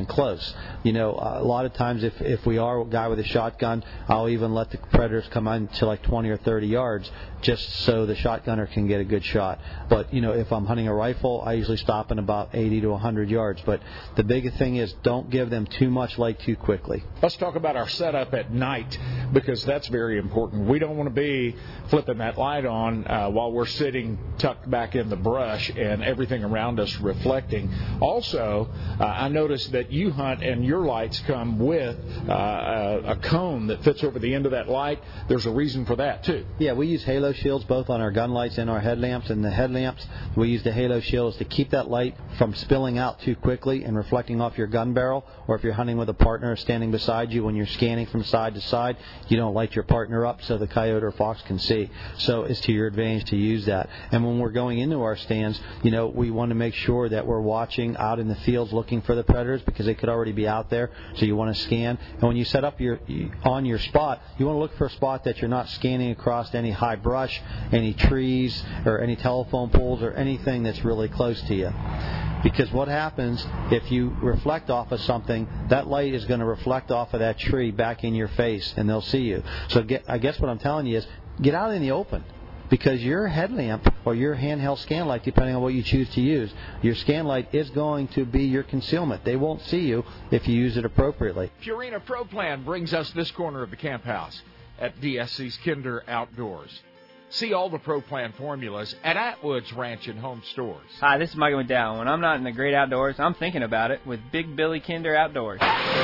close. You know, a lot of times if, if we are a guy with a shotgun, I'll even let the predators come in to like twenty or thirty yards just so the shotgunner can get a good shot. But, you know, if I'm hunting a rifle, I usually stop in about eighty to one hundred yards. But the big thing is don't give them too much light too quickly. Let's talk about our setup at night, because that's very important. We don't want to be flipping that light on uh, while we're sitting tucked back in the brush and everything around us reflecting. Also, uh, I noticed that you hunt and your lights come with uh, a, a cone that fits over the end of that light. There's a reason for that, too. Yeah, we use halo shields both on our gun lights and our headlamps. And the headlamps, we use the halo shields to keep that light from spilling out too quickly and reflecting off your gun barrel. Or if you're hunting with a partner standing beside you when you're scanning from side to side, you don't light your partner up so the coyote or fox can see. So it's to your advantage to use that. And when we're going into our stands, you know, we want to make sure that we're watching out in the fields looking for the predators, because they could already be out there. So you want to scan. And when you set up your on your spot, you want to look for a spot that you're not scanning across any high brush, any trees, or any telephone poles, or anything that's really close to you. Because what happens if you reflect off of something, that light is going to reflect off of that tree back in your face, and they'll see you. So get, I guess what I'm telling you is get out in the open, because your headlamp or your handheld scan light, depending on what you choose to use, your scan light is going to be your concealment. They won't see you if you use it appropriately. Purina Pro Plan brings us this corner of the camp house at D S C's Kinder Outdoors. See all the Pro Plan formulas at Atwood's Ranch and Home Stores. Hi, this is Michael McDowell. When I'm not in the great outdoors, I'm thinking about it with Big Billy Kinder Outdoors.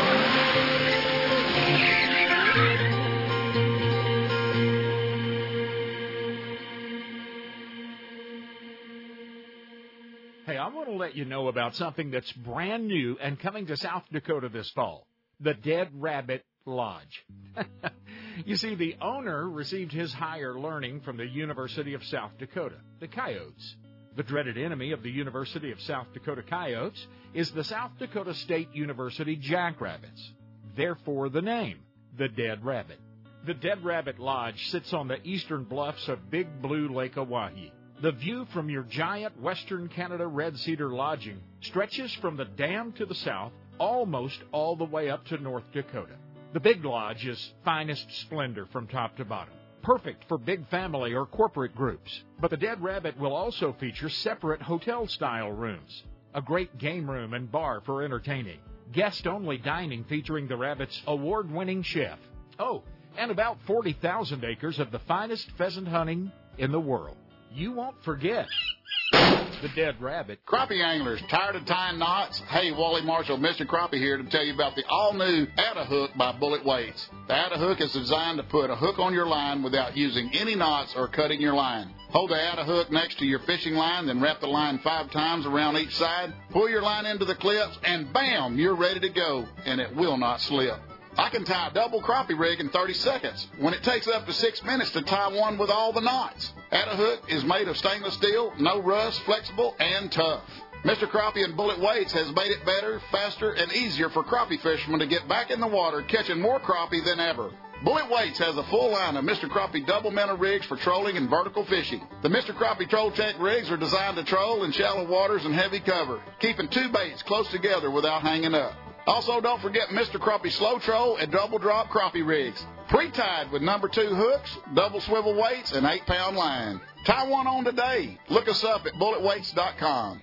Hey, I want to let you know about something that's brand new and coming to South Dakota this fall. The Dead Rabbit Lodge. You see, the owner received his higher learning from the University of South Dakota, the Coyotes. The dreaded enemy of the University of South Dakota Coyotes is the South Dakota State University Jackrabbits. Therefore, the name, the Dead Rabbit. The Dead Rabbit Lodge sits on the eastern bluffs of Big Blue Lake Oahe. The view from your giant Western Canada Red Cedar lodging stretches from the dam to the south almost all the way up to North Dakota. The Big Lodge is finest splendor from top to bottom, perfect for big family or corporate groups. But the Dead Rabbit will also feature separate hotel-style rooms, a great game room and bar for entertaining, guest-only dining featuring the Rabbit's award-winning chef. Oh, and about forty thousand acres of the finest pheasant hunting in the world. You won't forget the Dead Rabbit. Crappie anglers, tired of tying knots? Hey, Wally Marshall, Mister Crappie here to tell you about the all-new Atta-Hook by Bullet Weights. The Atta-Hook is designed to put a hook on your line without using any knots or cutting your line. Hold the Atta-Hook next to your fishing line, then wrap the line five times around each side. Pull your line into the clips, and bam, you're ready to go, and it will not slip. I can tie a double crappie rig in thirty seconds when it takes up to six minutes to tie one with all the knots. Atta-Hook is made of stainless steel, no rust, flexible, and tough. Mister Crappie and Bullet Weights has made it better, faster, and easier for crappie fishermen to get back in the water catching more crappie than ever. Bullet Weights has a full line of Mister Crappie double minnow rigs for trolling and vertical fishing. The Mister Crappie Troll Tech rigs are designed to troll in shallow waters and heavy cover, keeping two baits close together without hanging up. Also, don't forget Mister Crappie Slow Troll and Double Drop Crappie rigs. Pre-tied with number two hooks, double swivel weights, and eight pound line. Tie one on today. Look us up at bullet weights dot com.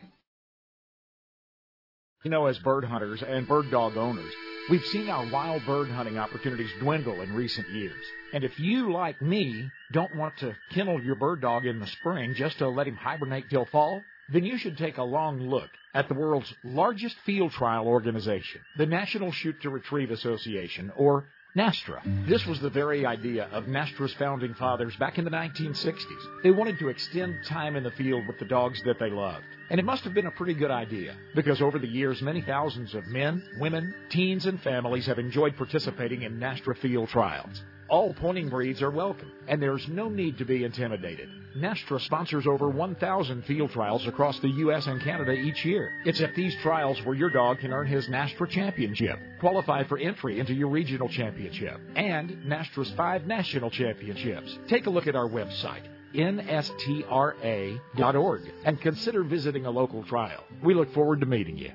You know, as bird hunters and bird dog owners, we've seen our wild bird hunting opportunities dwindle in recent years. And if you, like me, don't want to kennel your bird dog in the spring just to let him hibernate till fall, then you should take a long look at the world's largest field trial organization, the National Shoot to Retrieve Association, or NASTRA. This was the very idea of NASTRA's founding fathers back in the nineteen sixties. They wanted to extend time in the field with the dogs that they loved. And it must have been a pretty good idea, because over the years, many thousands of men, women, teens, and families have enjoyed participating in NASTRA field trials. All pointing breeds are welcome, and there's no need to be intimidated. NASTRA sponsors over one thousand field trials across the U S and Canada each year. It's at these trials where your dog can earn his NASTRA championship, qualify for entry into your regional championship, and NASTRA's five national championships. Take a look at our website, N S T R A dot org, and consider visiting a local trial. We look forward to meeting you.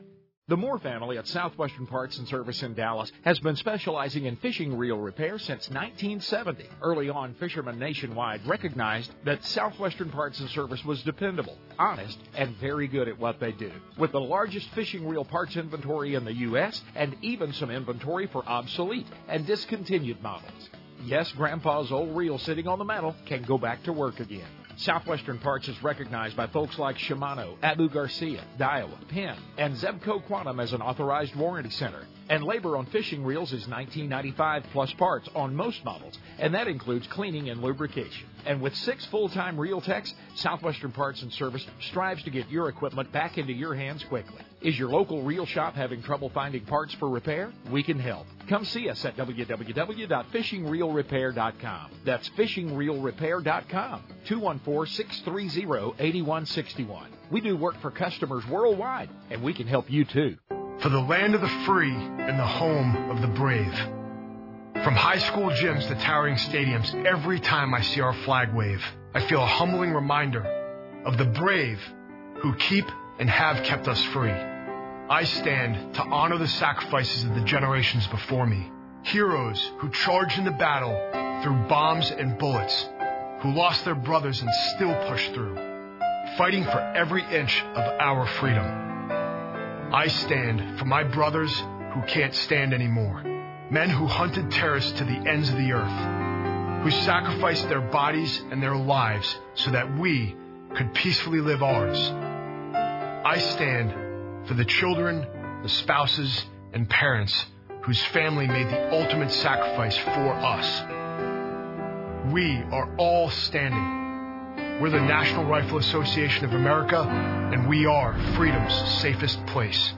The Moore family at Southwestern Parts and Service in Dallas has been specializing in fishing reel repair since nineteen seventy. Early on, fishermen nationwide recognized that Southwestern Parts and Service was dependable, honest, and very good at what they do. With the largest fishing reel parts inventory in the U S and even some inventory for obsolete and discontinued models. Yes, Grandpa's old reel sitting on the mantel can go back to work again. Southwestern Parts is recognized by folks like Shimano, Abu Garcia, Daiwa, Penn, and Zebco Quantum as an authorized warranty center. And labor on fishing reels is nineteen ninety-five dollars plus parts on most models, and that includes cleaning and lubrication. And with six full-time reel techs, Southwestern Parts and Service strives to get your equipment back into your hands quickly. Is your local reel shop having trouble finding parts for repair? We can help. Come see us at w w w dot fishing reel repair dot com. That's fishing reel repair dot com. two one four, six three zero, eight one six one. We do work for customers worldwide, and we can help you too. For the land of the free and the home of the brave. From high school gyms to towering stadiums, every time I see our flag wave, I feel a humbling reminder of the brave who keep and have kept us free. I stand to honor the sacrifices of the generations before me, heroes who charged into battle through bombs and bullets, who lost their brothers and still pushed through, fighting for every inch of our freedom. I stand for my brothers who can't stand anymore, men who hunted terrorists to the ends of the earth, who sacrificed their bodies and their lives so that we could peacefully live ours. I stand for the children, the spouses, and parents whose family made the ultimate sacrifice for us. We are all standing. We're the National Rifle Association of America, and we are freedom's safest place.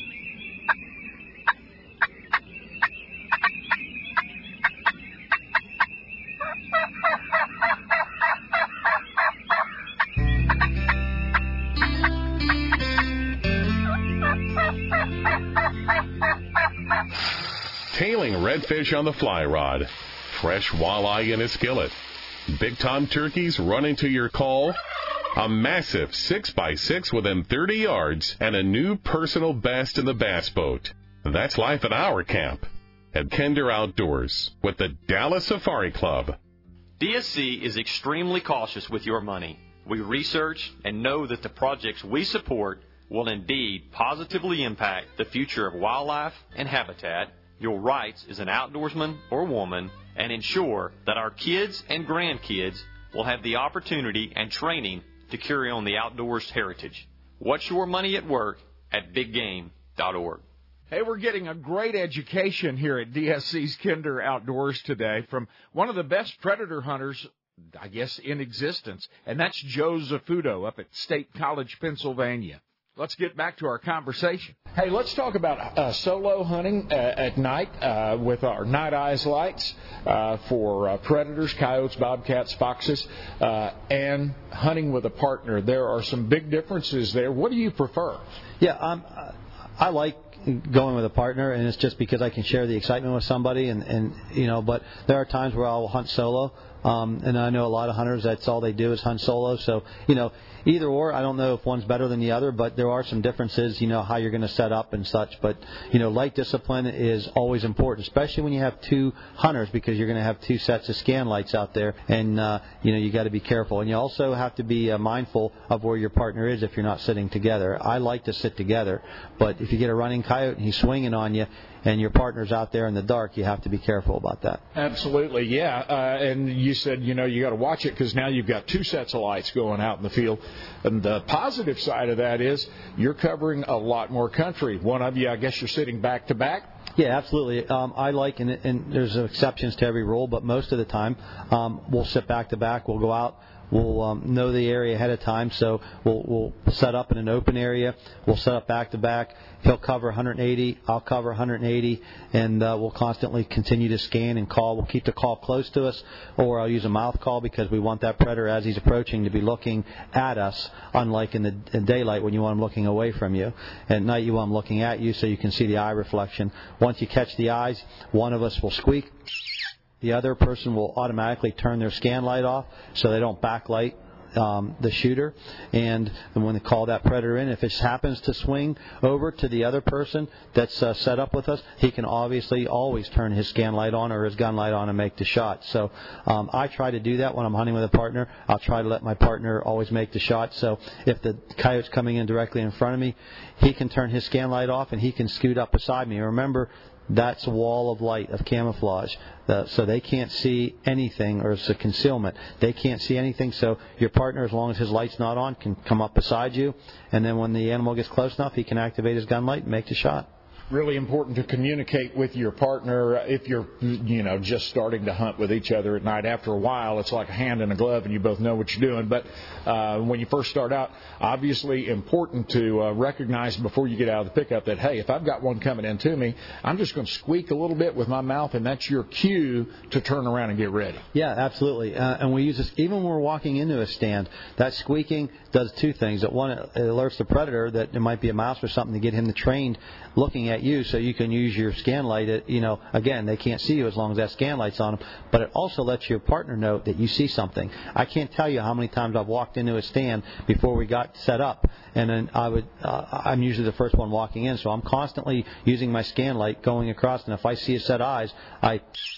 Tailing redfish on the fly rod, fresh walleye in a skillet, Big Tom turkeys running to your call, a massive six by six within thirty yards, and a new personal best in the bass boat. That's life at our camp at Kinder Outdoors with the Dallas Safari Club. D S C is extremely cautious with your money. We research and know that the projects we support will indeed positively impact the future of wildlife and habitat, your rights as an outdoorsman or woman, and ensure that our kids and grandkids will have the opportunity and training to carry on the outdoors heritage. Watch your money at work at big game dot org. Hey, we're getting a great education here at D S C's Kinder Outdoors today from one of the best predator hunters, I guess, in existence, and that's Joe Zafuto up at State College, Pennsylvania. Let's get back to our conversation. Hey, let's talk about uh, solo hunting uh, at night uh, with our Night Eyes lights uh, for uh, predators, coyotes, bobcats, foxes, uh, and hunting with a partner. There are some big differences there. What do you prefer? Yeah, um, I like going with a partner, and it's just because I can share the excitement with somebody, and, and you know, but there are times where I'll hunt solo. Um, and I know a lot of hunters, that's all they do is hunt solo. So, you know, either or, I don't know if one's better than the other, but there are some differences, you know, how you're going to set up and such. But, you know, light discipline is always important, especially when you have two hunters, because you're going to have two sets of scan lights out there. And, uh, you know, you got to be careful. And you also have to be uh, mindful of where your partner is if you're not sitting together. I like to sit together, but if you get a running coyote and he's swinging on you, and your partner's out there in the dark, you have to be careful about that. Absolutely, yeah. Uh, and you said, you know, you got to watch it because now you've got two sets of lights going out in the field. And the positive side of that is you're covering a lot more country. One of you, I guess you're sitting back to back. Yeah, absolutely. Um, I like, and, and there's exceptions to every rule, but most of the time um, we'll sit back to back. We'll go out. We'll um, know the area ahead of time, so we'll, we'll set up in an open area. We'll set up back to back. He'll cover one hundred eighty. I'll cover one hundred eighty, and uh, we'll constantly continue to scan and call. We'll keep the call close to us, or I'll use a mouth call because we want that predator as he's approaching to be looking at us, unlike in the in daylight when you want him looking away from you. At night you want him looking at you so you can see the eye reflection. Once you catch the eyes, one of us will squeak. The other person will automatically turn their scan light off so they don't backlight um, the shooter, and when they call that predator in, if it happens to swing over to the other person that's uh, set up with us, he can obviously always turn his scan light on or his gun light on and make the shot. So um, I try to do that when I'm hunting with a partner. I'll try to let my partner always make the shot. So if the coyote's coming in directly in front of me, he can turn his scan light off and he can scoot up beside me. Remember, that's a wall of light, of camouflage. The, so they can't see anything, or it's a concealment. They can't see anything, so your partner, as long as his light's not on, can come up beside you, and then when the animal gets close enough, he can activate his gun light and make the shot. Really important to communicate with your partner if you're, you know, just starting to hunt with each other at night. After a while, it's like a hand in a glove, and you both know what you're doing. But uh, when you first start out, obviously important to uh, recognize before you get out of the pickup that, hey, if I've got one coming in to me, I'm just going to squeak a little bit with my mouth, and that's your cue to turn around and get ready. Yeah, absolutely. Uh, and we use this even when we're walking into a stand. That squeaking does two things. That one, it alerts the predator that it might be a mouse or something to get him trained looking at you, so you can use your scan light. At, you know, again, they can't see you as long as that scan light's on them, but it also lets your partner know that you see something. I can't tell you how many times I've walked into a stand before we got set up, and then I would, uh, I'm usually the first one walking in, so I'm constantly using my scan light going across, and if I see a set of eyes, I,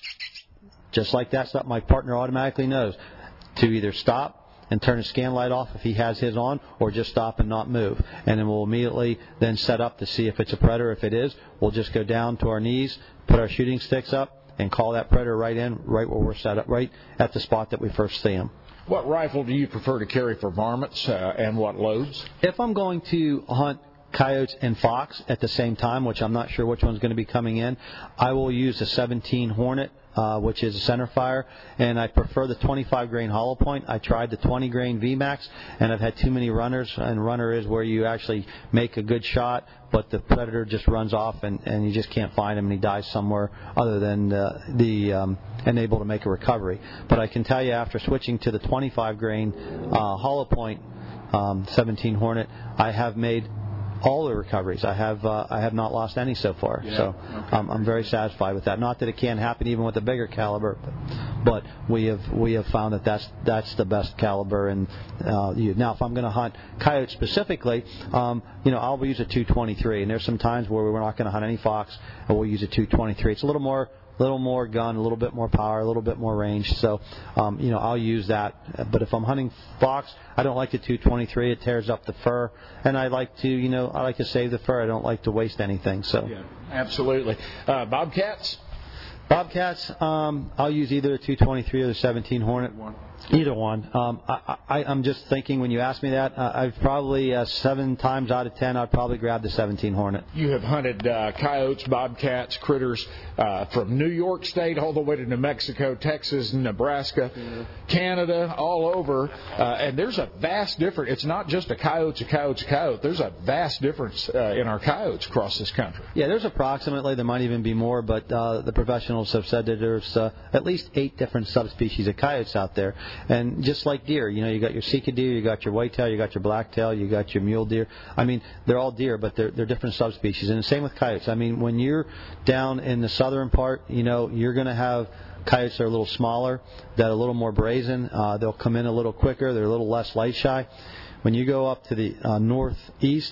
just like that stuff, my partner automatically knows to either stop and turn his scan light off if he has his on, or just stop and not move. And then we'll immediately then set up to see if it's a predator. If it is, we'll just go down to our knees, put our shooting sticks up, and call that predator right in, right where we're set up, right at the spot that we first see him. What rifle do you prefer to carry for varmints, uh, and what loads? If I'm going to hunt coyotes and fox at the same time, which I'm not sure which one's going to be coming in, I will use a seventeen Hornet, Uh, which is a center fire, and I prefer the twenty-five grain hollow point. I tried the twenty grain V MAX, and I've had too many runners, and runner is where you actually make a good shot, but the predator just runs off, and, and you just can't find him, and he dies somewhere other than uh, the um, and able to make a recovery. But I can tell you, after switching to the twenty-five grain uh, hollow point um, seventeen Hornet, I have made all the recoveries. I have uh, I have not lost any so far, yeah, so okay. um, I'm very satisfied with that. Not that it can't happen even with a bigger caliber, but, but we have we have found that that's that's the best caliber. And uh, you, now, if I'm going to hunt coyotes specifically, um, you know, I'll use a two twenty-three. And there's some times where we're not going to hunt any fox, and we'll use a two twenty-three. It's a little more. little more gun, a little bit more power, a little bit more range. So, um, you know, I'll use that. But if I'm hunting fox, I don't like the two twenty-three. It tears up the fur. And I like to, you know, I like to save the fur. I don't like to waste anything. So, yeah, absolutely. Uh, Bobcats? Bobcats, um, I'll use either the two twenty-three or the seventeen Hornet. Either one. Um, I, I, I'm just thinking when you ask me that, uh, I've probably uh, seven times out of ten, I'd probably grab the seventeen Hornet. You have hunted uh, coyotes, bobcats, critters uh, from New York State all the way to New Mexico, Texas, Nebraska, yeah. Canada, all over. Uh, and there's a vast difference. It's not just a coyote's a coyote's a coyote. There's a vast difference uh, in our coyotes across this country. Yeah, there's approximately, there might even be more, but uh, the professionals have said that there's uh, at least eight different subspecies of coyotes out there. And just like deer, you know, you got your Sika deer, you got your whitetail, you got your blacktail, you got your mule deer. I mean, they're all deer, but they're they're different subspecies. And the same with coyotes. I mean, when you're down in the southern part, you know, you're going to have coyotes that are a little smaller, that are a little more brazen. Uh, they'll come in a little quicker. They're a little less light shy. When you go up to the uh, northeast,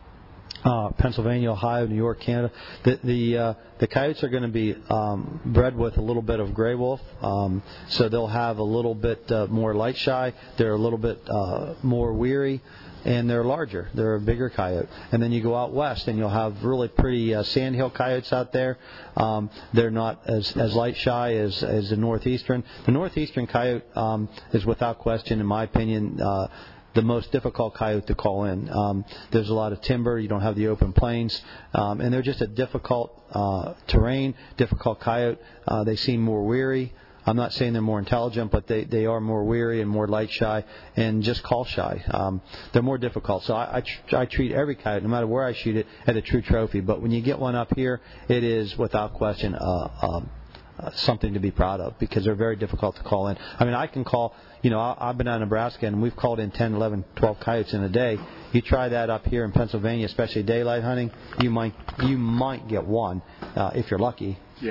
Uh, Pennsylvania, Ohio, New York, Canada. The the, uh, the coyotes are going to be um, bred with a little bit of gray wolf, um, so they'll have a little bit uh, more light shy. They're a little bit uh, more weary, and they're larger. They're a bigger coyote. And then you go out west, and you'll have really pretty uh, sandhill coyotes out there. Um, they're not as, as light shy as, as the northeastern. The northeastern coyote um, is without question, in my opinion, uh, the most difficult coyote to call in. Um, there's a lot of timber. You don't have the open plains. Um, and they're just a difficult uh, terrain, difficult coyote. Uh, they seem more weary. I'm not saying they're more intelligent, but they, they are more weary and more light shy and just call shy. Um, they're more difficult. So I, I, tr- I treat every coyote, no matter where I shoot it, as a true trophy. But when you get one up here, it is without question uh, um, uh, something to be proud of, because they're very difficult to call in. I mean, I can call, you know, I've been out in Nebraska and we've called in ten, eleven, twelve coyotes in a day. You try that up here in Pennsylvania, especially daylight hunting, you might you might get one uh, if you're lucky. Yeah.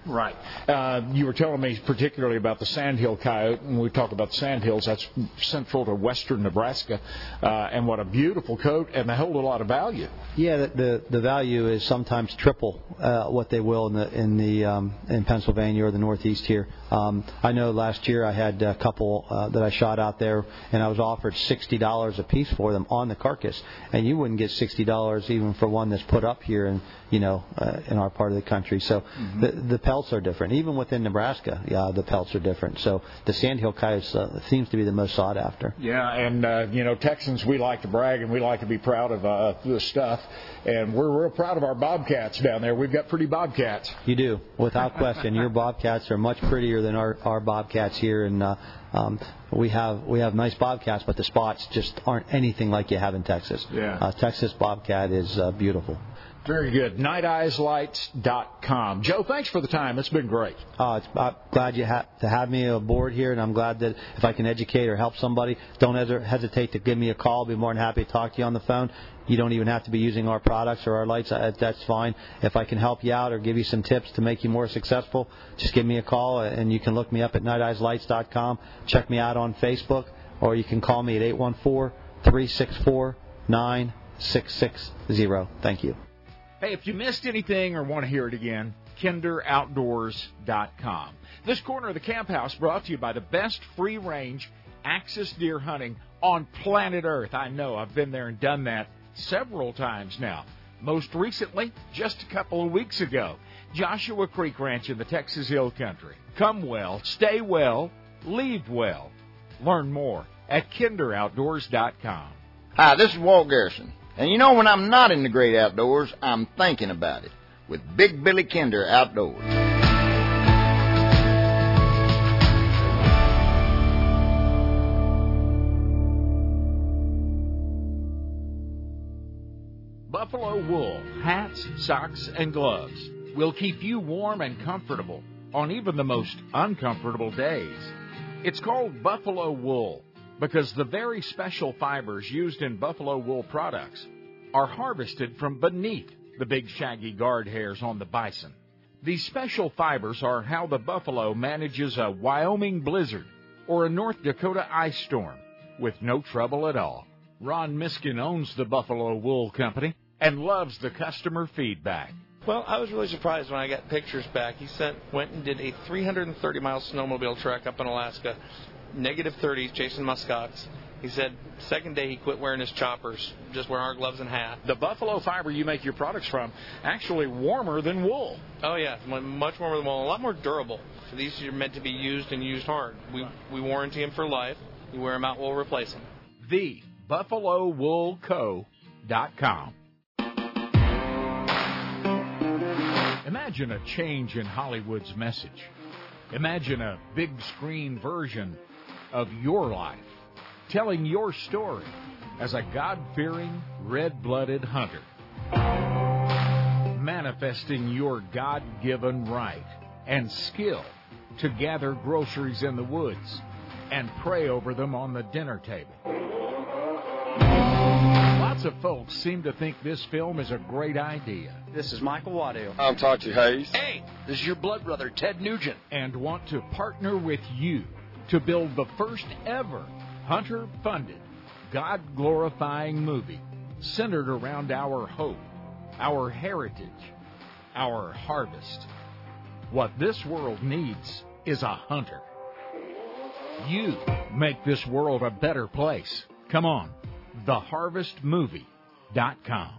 Right. Uh, you were telling me particularly about the sandhill coyote, and we talk about the sandhills. That's central to western Nebraska, uh, and what a beautiful coat, and they hold a lot of value. Yeah, the the, the value is sometimes triple uh, what they will in the in the um, in Pennsylvania or the Northeast here. Um, I know last year I had a couple uh, that I shot out there, and I was offered sixty dollars a piece for them on the carcass, and you wouldn't get sixty dollars even for one that's put up here in you know uh, in our part of the country. So mm-hmm. the the pelts are different. Even within Nebraska, yeah, the pelts are different. So the sandhill coyotes uh, seems to be the most sought after. Yeah, and uh, you know Texans, we like to brag and we like to be proud of uh, the stuff, and we're real proud of our bobcats down there. We've got pretty bobcats. You do, without question. Your bobcats are much prettier than our, our bobcats here, and uh, um, we have we have nice bobcats, but the spots just aren't anything like you have in Texas. Yeah. Uh, Texas bobcat is uh, beautiful. Very good. night eyes lights dot com. Joe, thanks for the time. It's been great. Uh, it's, I'm glad you ha- to have me aboard here, and I'm glad that if I can educate or help somebody, don't hes- hesitate to give me a call. I'll be more than happy to talk to you on the phone. You don't even have to be using our products or our lights. Uh, that's fine. If I can help you out or give you some tips to make you more successful, just give me a call, and you can look me up at night eyes lights dot com. Check me out on Facebook, or you can call me at eight one four, three six four, nine six six zero. Thank you. Hey, if you missed anything or want to hear it again, kinder outdoors dot com. This corner of the Camp House brought to you by the best free-range axis deer hunting on planet Earth. I know, I've been there and done that several times now. Most recently, just a couple of weeks ago, Joshua Creek Ranch in the Texas Hill Country. Come well, stay well, leave well. Learn more at kinder outdoors dot com. Hi, this is Walt Garrison. And you know, when I'm not in the great outdoors, I'm thinking about it with Big Billy Kinder Outdoors. Buffalo wool, hats, socks, and gloves will keep you warm and comfortable on even the most uncomfortable days. It's called Buffalo wool because the very special fibers used in buffalo wool products are harvested from beneath the big shaggy guard hairs on the bison. These special fibers are how the buffalo manages a Wyoming blizzard or a North Dakota ice storm with no trouble at all. Ron Miskin owns the Buffalo Wool Company and loves the customer feedback. Well, I was really surprised when I got pictures back. He sent went and did a three hundred thirty mile snowmobile trek up in Alaska, negative thirties, chasing muskox. He said second day he quit wearing his choppers, just wearing our gloves and hat. The buffalo fiber you make your products from actually warmer than wool. Oh, yeah, much warmer than wool, a lot more durable. So these are meant to be used and used hard. We we warranty them for life. You wear them out, we'll replace them. The buffalo wool co dot com. Imagine a change in Hollywood's message. Imagine a big screen version of your life, telling your story as a God-fearing, red-blooded hunter, manifesting your God-given right and skill to gather groceries in the woods and pray over them on the dinner table. Lots of folks seem to think this film is a great idea. This is Michael Waddell. I'm Tachi Hayes. Hey, this is your blood brother, Ted Nugent. And want to partner with you to build the first ever hunter-funded, God-glorifying movie centered around our hope, our heritage, our harvest. What this world needs is a hunter. You make this world a better place. Come on, the harvest movie dot com.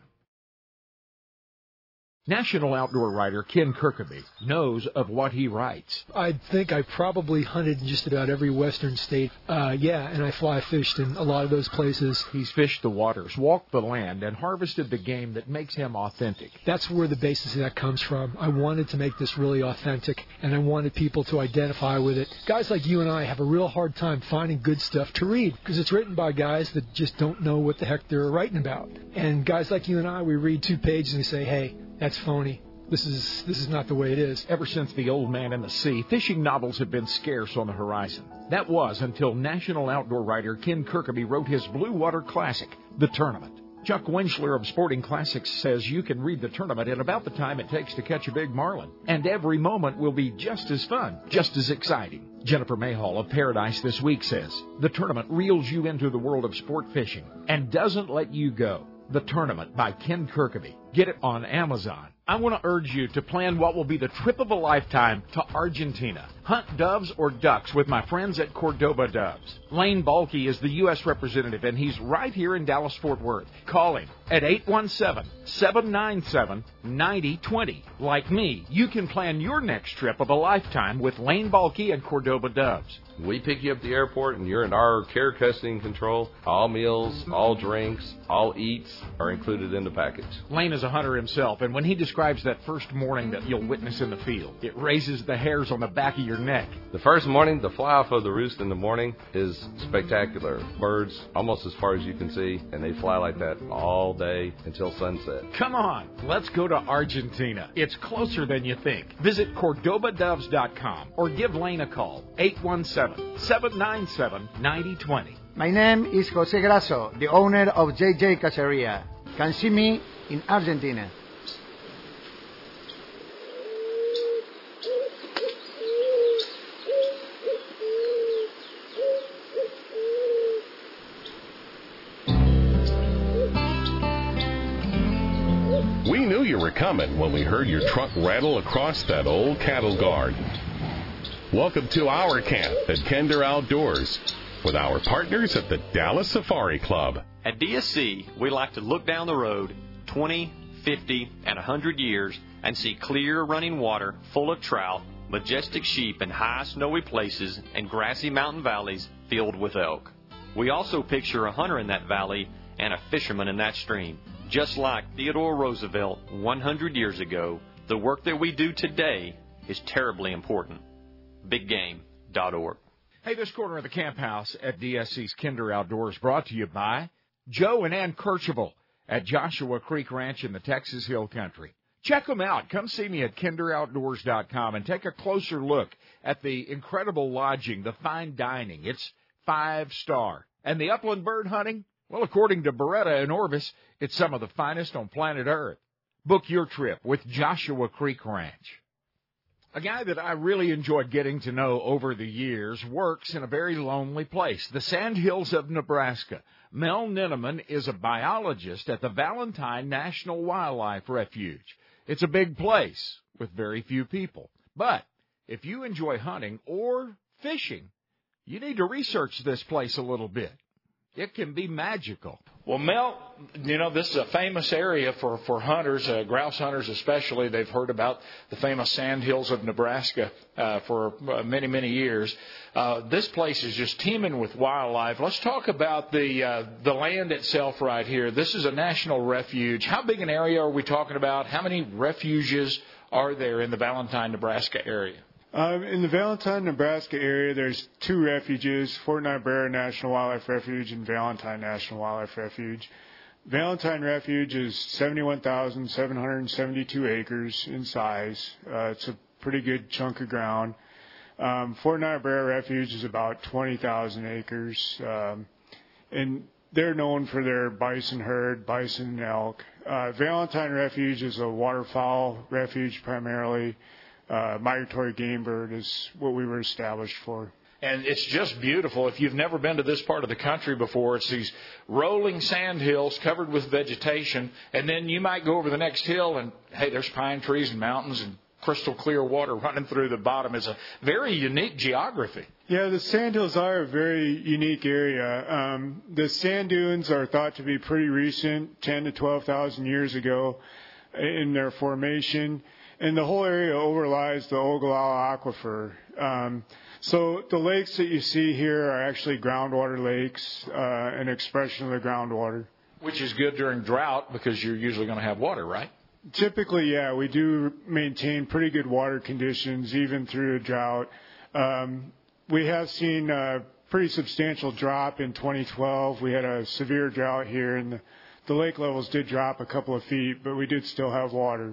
National outdoor writer Ken Kirkaby knows of what he writes. I think I probably hunted in just about every western state. Uh, yeah, and I fly fished in a lot of those places. He's fished the waters, walked the land, and harvested the game that makes him authentic. That's where the basis of that comes from. I wanted to make this really authentic, and I wanted people to identify with it. Guys like you and I have a real hard time finding good stuff to read because it's written by guys that just don't know what the heck they're writing about. And guys like you and I, we read two pages and we say, hey, that's phony. This is this is not the way it is. Ever since The Old Man and the Sea, fishing novels have been scarce on the horizon. That was until national outdoor writer Ken Kirkaby wrote his Blue Water Classic, The Tournament. Chuck Winchler of Sporting Classics says you can read the tournament in about the time it takes to catch a big marlin. And every moment will be just as fun, just as exciting. Jennifer Mayhall of Paradise This Week says the tournament reels you into the world of sport fishing and doesn't let you go. The Tournament by Ken Kirkaby. Get it on Amazon. I want to urge you to plan what will be the trip of a lifetime to Argentina. Hunt doves or ducks with my friends at Cordoba Doves. Lane Balke is the U S representative, and he's right here in Dallas-Fort Worth. Call him at eight one seven, seven nine seven, nine zero two zero. Like me, you can plan your next trip of a lifetime with Lane Balke and Cordoba Doves. We pick you up at the airport, and you're in our care, custody, and control. All meals, all drinks, all eats are included in the package. Lane is a hunter himself, and when he describes that first morning that you'll witness in the field, it raises the hairs on the back of your neck. The first morning, the fly-off of the roost in the morning is spectacular. Birds almost as far as you can see, and they fly like that all day until sunset. Come on, let's go to Argentina. It's closer than you think. Visit Cordoba Doves dot com or give Lane a call, eight one seven, seven nine seven, nine zero two zero. My name is Jose Grasso, the owner of J J Caceria. Can see me in Argentina. We knew you were coming when we heard your truck rattle across that old cattle guard. Welcome to our camp at Kinder Outdoors with our partners at the Dallas Safari Club. At D S C, we like to look down the road twenty, fifty, and one hundred years and see clear running water full of trout, majestic sheep in high snowy places, and grassy mountain valleys filled with elk. We also picture a hunter in that valley and a fisherman in that stream. Just like Theodore Roosevelt one hundred years ago, the work that we do today is terribly important. big game dot org. Hey, this corner of the camp house at D S C's Kinder Outdoors brought to you by Joe and Ann Kercheval at Joshua Creek Ranch in the Texas Hill Country. Check them out. Come see me at Kinder Outdoors dot com and take a closer look at the incredible lodging, the fine dining. It's five-star. And the upland bird hunting? Well, according to Beretta and Orvis, it's some of the finest on planet Earth. Book your trip with Joshua Creek Ranch. A guy that I really enjoyed getting to know over the years works in a very lonely place, the Sandhills of Nebraska. Mel Ninneman is a biologist at the Valentine National Wildlife Refuge. It's a big place with very few people. But if you enjoy hunting or fishing, you need to research this place a little bit. It can be magical. Well, Mel, you know, this is a famous area for, for hunters, uh, grouse hunters especially. They've heard about the famous Sandhills of Nebraska uh, for uh, many, many years. Uh, this place is just teeming with wildlife. Let's talk about the uh, the land itself right here. This is a national refuge. How big an area are we talking about? How many refuges are there in the Valentine, Nebraska area? Um, in the Valentine, Nebraska area, there's two refuges, Fort Niobrara National Wildlife Refuge and Valentine National Wildlife Refuge. Valentine Refuge is seventy-one thousand seven hundred seventy-two acres in size. Uh, it's a pretty good chunk of ground. Um, Fort Niobrara Refuge is about twenty thousand acres, um, and they're known for their bison herd, bison and elk. Uh, Valentine Refuge is a waterfowl refuge primarily. Uh, migratory game bird is what we were established for. And it's just beautiful. If you've never been to this part of the country before, it's these rolling sand hills covered with vegetation. And then you might go over the next hill and, hey, there's pine trees and mountains and crystal clear water running through the bottom. It's a very unique geography. Yeah, the sandhills are a very unique area. Um, the sand dunes are thought to be pretty recent, ten to twelve thousand years ago in their formation. And the whole area overlies the Ogallala Aquifer. Um, so the lakes that you see here are actually groundwater lakes, uh, an expression of the groundwater. Which is good during drought because you're usually going to have water, right? Typically, yeah, we do maintain pretty good water conditions even through a drought. Um, we have seen a pretty substantial drop in twenty twelve. We had a severe drought here, and the, the lake levels did drop a couple of feet, but we did still have water.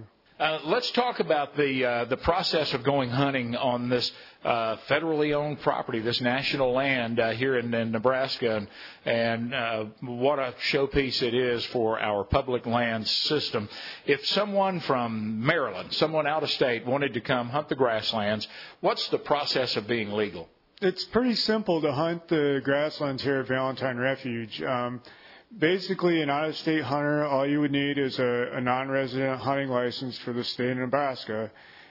Uh, let's talk about the uh, the process of going hunting on this uh, federally owned property, this national land uh, here in, in Nebraska, and, and uh, what a showpiece it is for our public land system. If someone from Maryland, someone out of state, wanted to come hunt the grasslands, what's the process of being legal? It's pretty simple to hunt the grasslands here at Valentine Refuge. Um, Basically, an out-of-state hunter, all you would need is a, a non-resident hunting license for the state of Nebraska,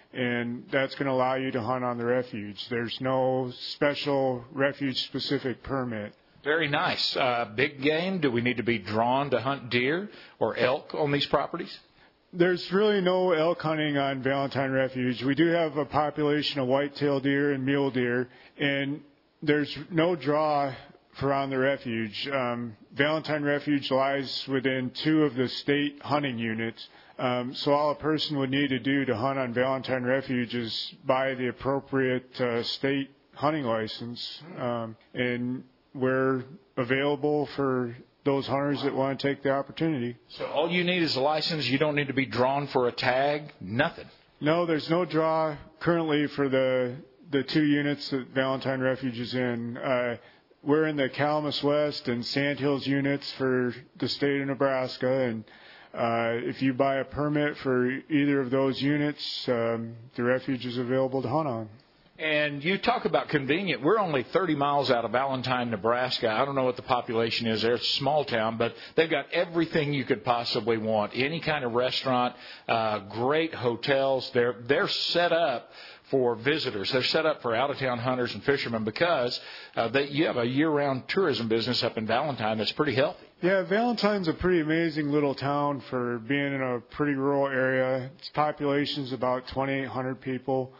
and that's going to allow you to hunt on the refuge. There's no special refuge-specific permit. Very nice. Uh, big game, do we need to be drawn to hunt deer or elk on these properties? There's really no elk hunting on Valentine Refuge. We do have a population of white-tailed deer and mule deer, and there's no draw for on the refuge. Um, Valentine Refuge lies within two of the state hunting units, um, so all a person would need to do to hunt on Valentine Refuge is buy the appropriate uh, state hunting license, um, and we're available for those hunters that want to take the opportunity. So all you need is a license. You don't need to be drawn for a tag, nothing. No, there's no draw currently for the the two units that Valentine Refuge is in. Uh, We're in the Calamus West and Sandhills units for the state of Nebraska, and uh, if you buy a permit for either of those units, um, the refuge is available to hunt on. And you talk about convenient. We're only thirty miles out of Valentine, Nebraska. I don't know what the population is there. It's a small town, but they've got everything you could possibly want. Any kind of restaurant, uh, great hotels. They're they're set up for visitors. They're set up for out-of-town hunters and fishermen because uh, they, you have a year-round tourism business up in Valentine that's pretty healthy. Yeah, Valentine's a pretty amazing little town for being in a pretty rural area. Its population's about twenty-eight hundred people.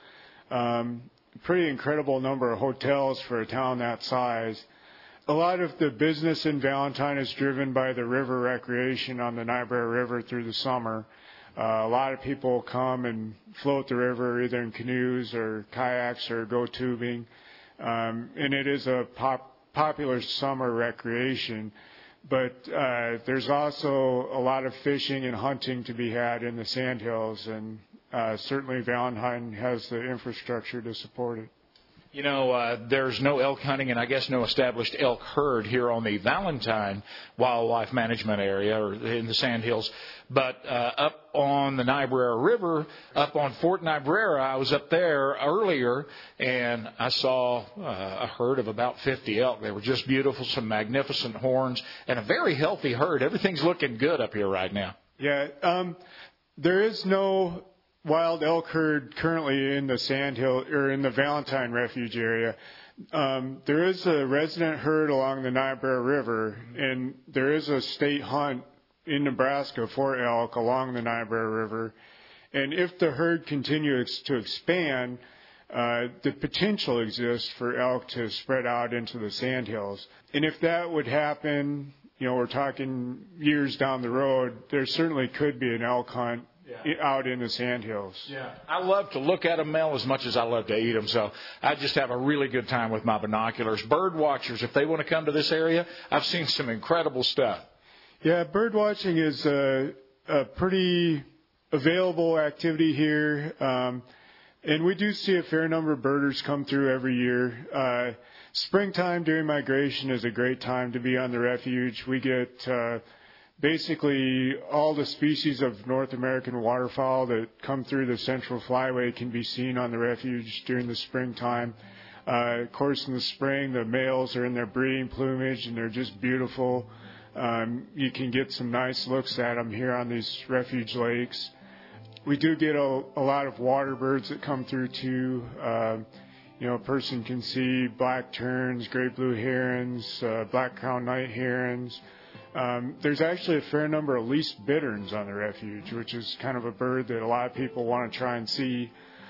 Um, pretty incredible number of hotels for a town that size. A lot of the business in Valentine is driven by the river recreation on the Niobrara River through the summer. Uh, a lot of people come and float the river either in canoes or kayaks or go tubing. Um, and it is a pop, popular summer recreation. But uh, there's also a lot of fishing and hunting to be had in the Sandhills, and uh, certainly Valentine has the infrastructure to support it. You know, uh, there's no elk hunting and I guess no established elk herd here on the Valentine Wildlife Management Area or in the Sandhills. But uh, up on the Niobrara River, up on Fort Niobrara, I was up there earlier and I saw uh, a herd of about fifty elk. They were just beautiful, some magnificent horns, and a very healthy herd. Everything's looking good up here right now. Yeah, um, there is no wild elk herd currently in the Sandhill or in the Valentine Refuge area. Um, there is a resident herd along the Niobrara River, and there is a state hunt in Nebraska for elk along the Niobrara River. And if the herd continues to expand, uh, the potential exists for elk to spread out into the Sandhills. And if that would happen, you know, we're talking years down the road, there certainly could be an elk hunt Yeah. out in the Sandhills. Yeah, I love to look at them, Mel, as much as I love to eat them. So I just have a really good time with my binoculars. Bird watchers, if they want to come to this area, I've seen some incredible stuff. Yeah, bird watching is a, a pretty available activity here. Um, and we do see a fair number of birders come through every year. Uh, springtime during migration is a great time to be on the refuge. We get Uh, Basically, all the species of North American waterfowl that come through the Central Flyway can be seen on the refuge during the springtime. Uh, of course, in the spring, the males are in their breeding plumage, and they're just beautiful. Um, you can get some nice looks at them here on these refuge lakes. We do get a, a lot of water birds that come through, too. Uh, you know, a person can see black terns, great blue herons, uh, black-crowned night herons. Um, there's actually a fair number of least bitterns on the refuge, which is kind of a bird that a lot of people want to try and see.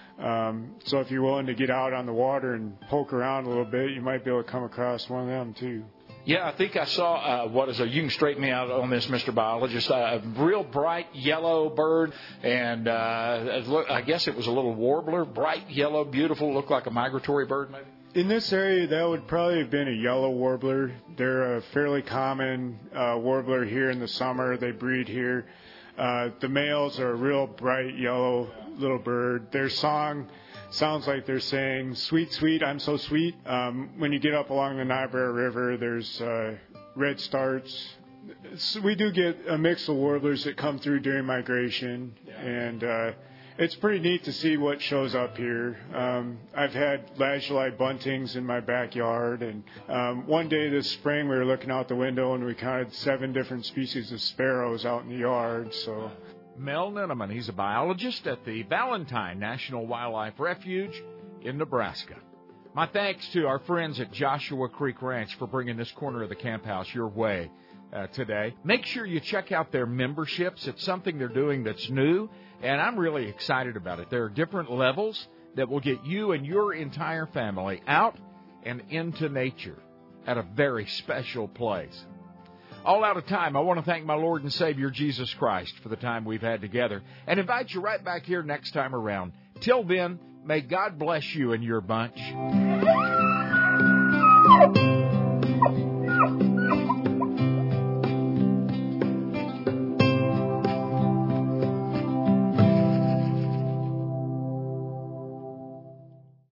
Um, so if you're willing to get out on the water and poke around a little bit, you might be able to come across one of them too. Yeah, I think I saw, uh, what is a, you can straighten me out on this, Mister Biologist, uh, a real bright yellow bird, and uh, I guess it was a little warbler, bright yellow, beautiful, looked like a migratory bird maybe. In this area, that would probably have been a yellow warbler. They're a fairly common uh, warbler here in the summer. They breed here. Uh, the males are a real bright yellow little bird. Their song sounds like they're saying, "Sweet, sweet, I'm so sweet." Um, when you get up along the Niobrara River, there's uh, red starts. So we do get a mix of warblers that come through during migration, and uh, it's pretty neat to see what shows up here. Um, I've had lazuli buntings in my backyard, and um, one day this spring we were looking out the window and we counted seven different species of sparrows out in the yard. So, Mel Ninneman, he's a biologist at the Valentine National Wildlife Refuge in Nebraska. My thanks to our friends at Joshua Creek Ranch for bringing this corner of the camp house your way uh, today. Make sure you check out their memberships. It's something they're doing that's new, and I'm really excited about it. There are different levels that will get you and your entire family out and into nature at a very special place. All out of time, I want to thank my Lord and Savior, Jesus Christ, for the time we've had together, and invite you right back here next time around. Till then, may God bless you and your bunch.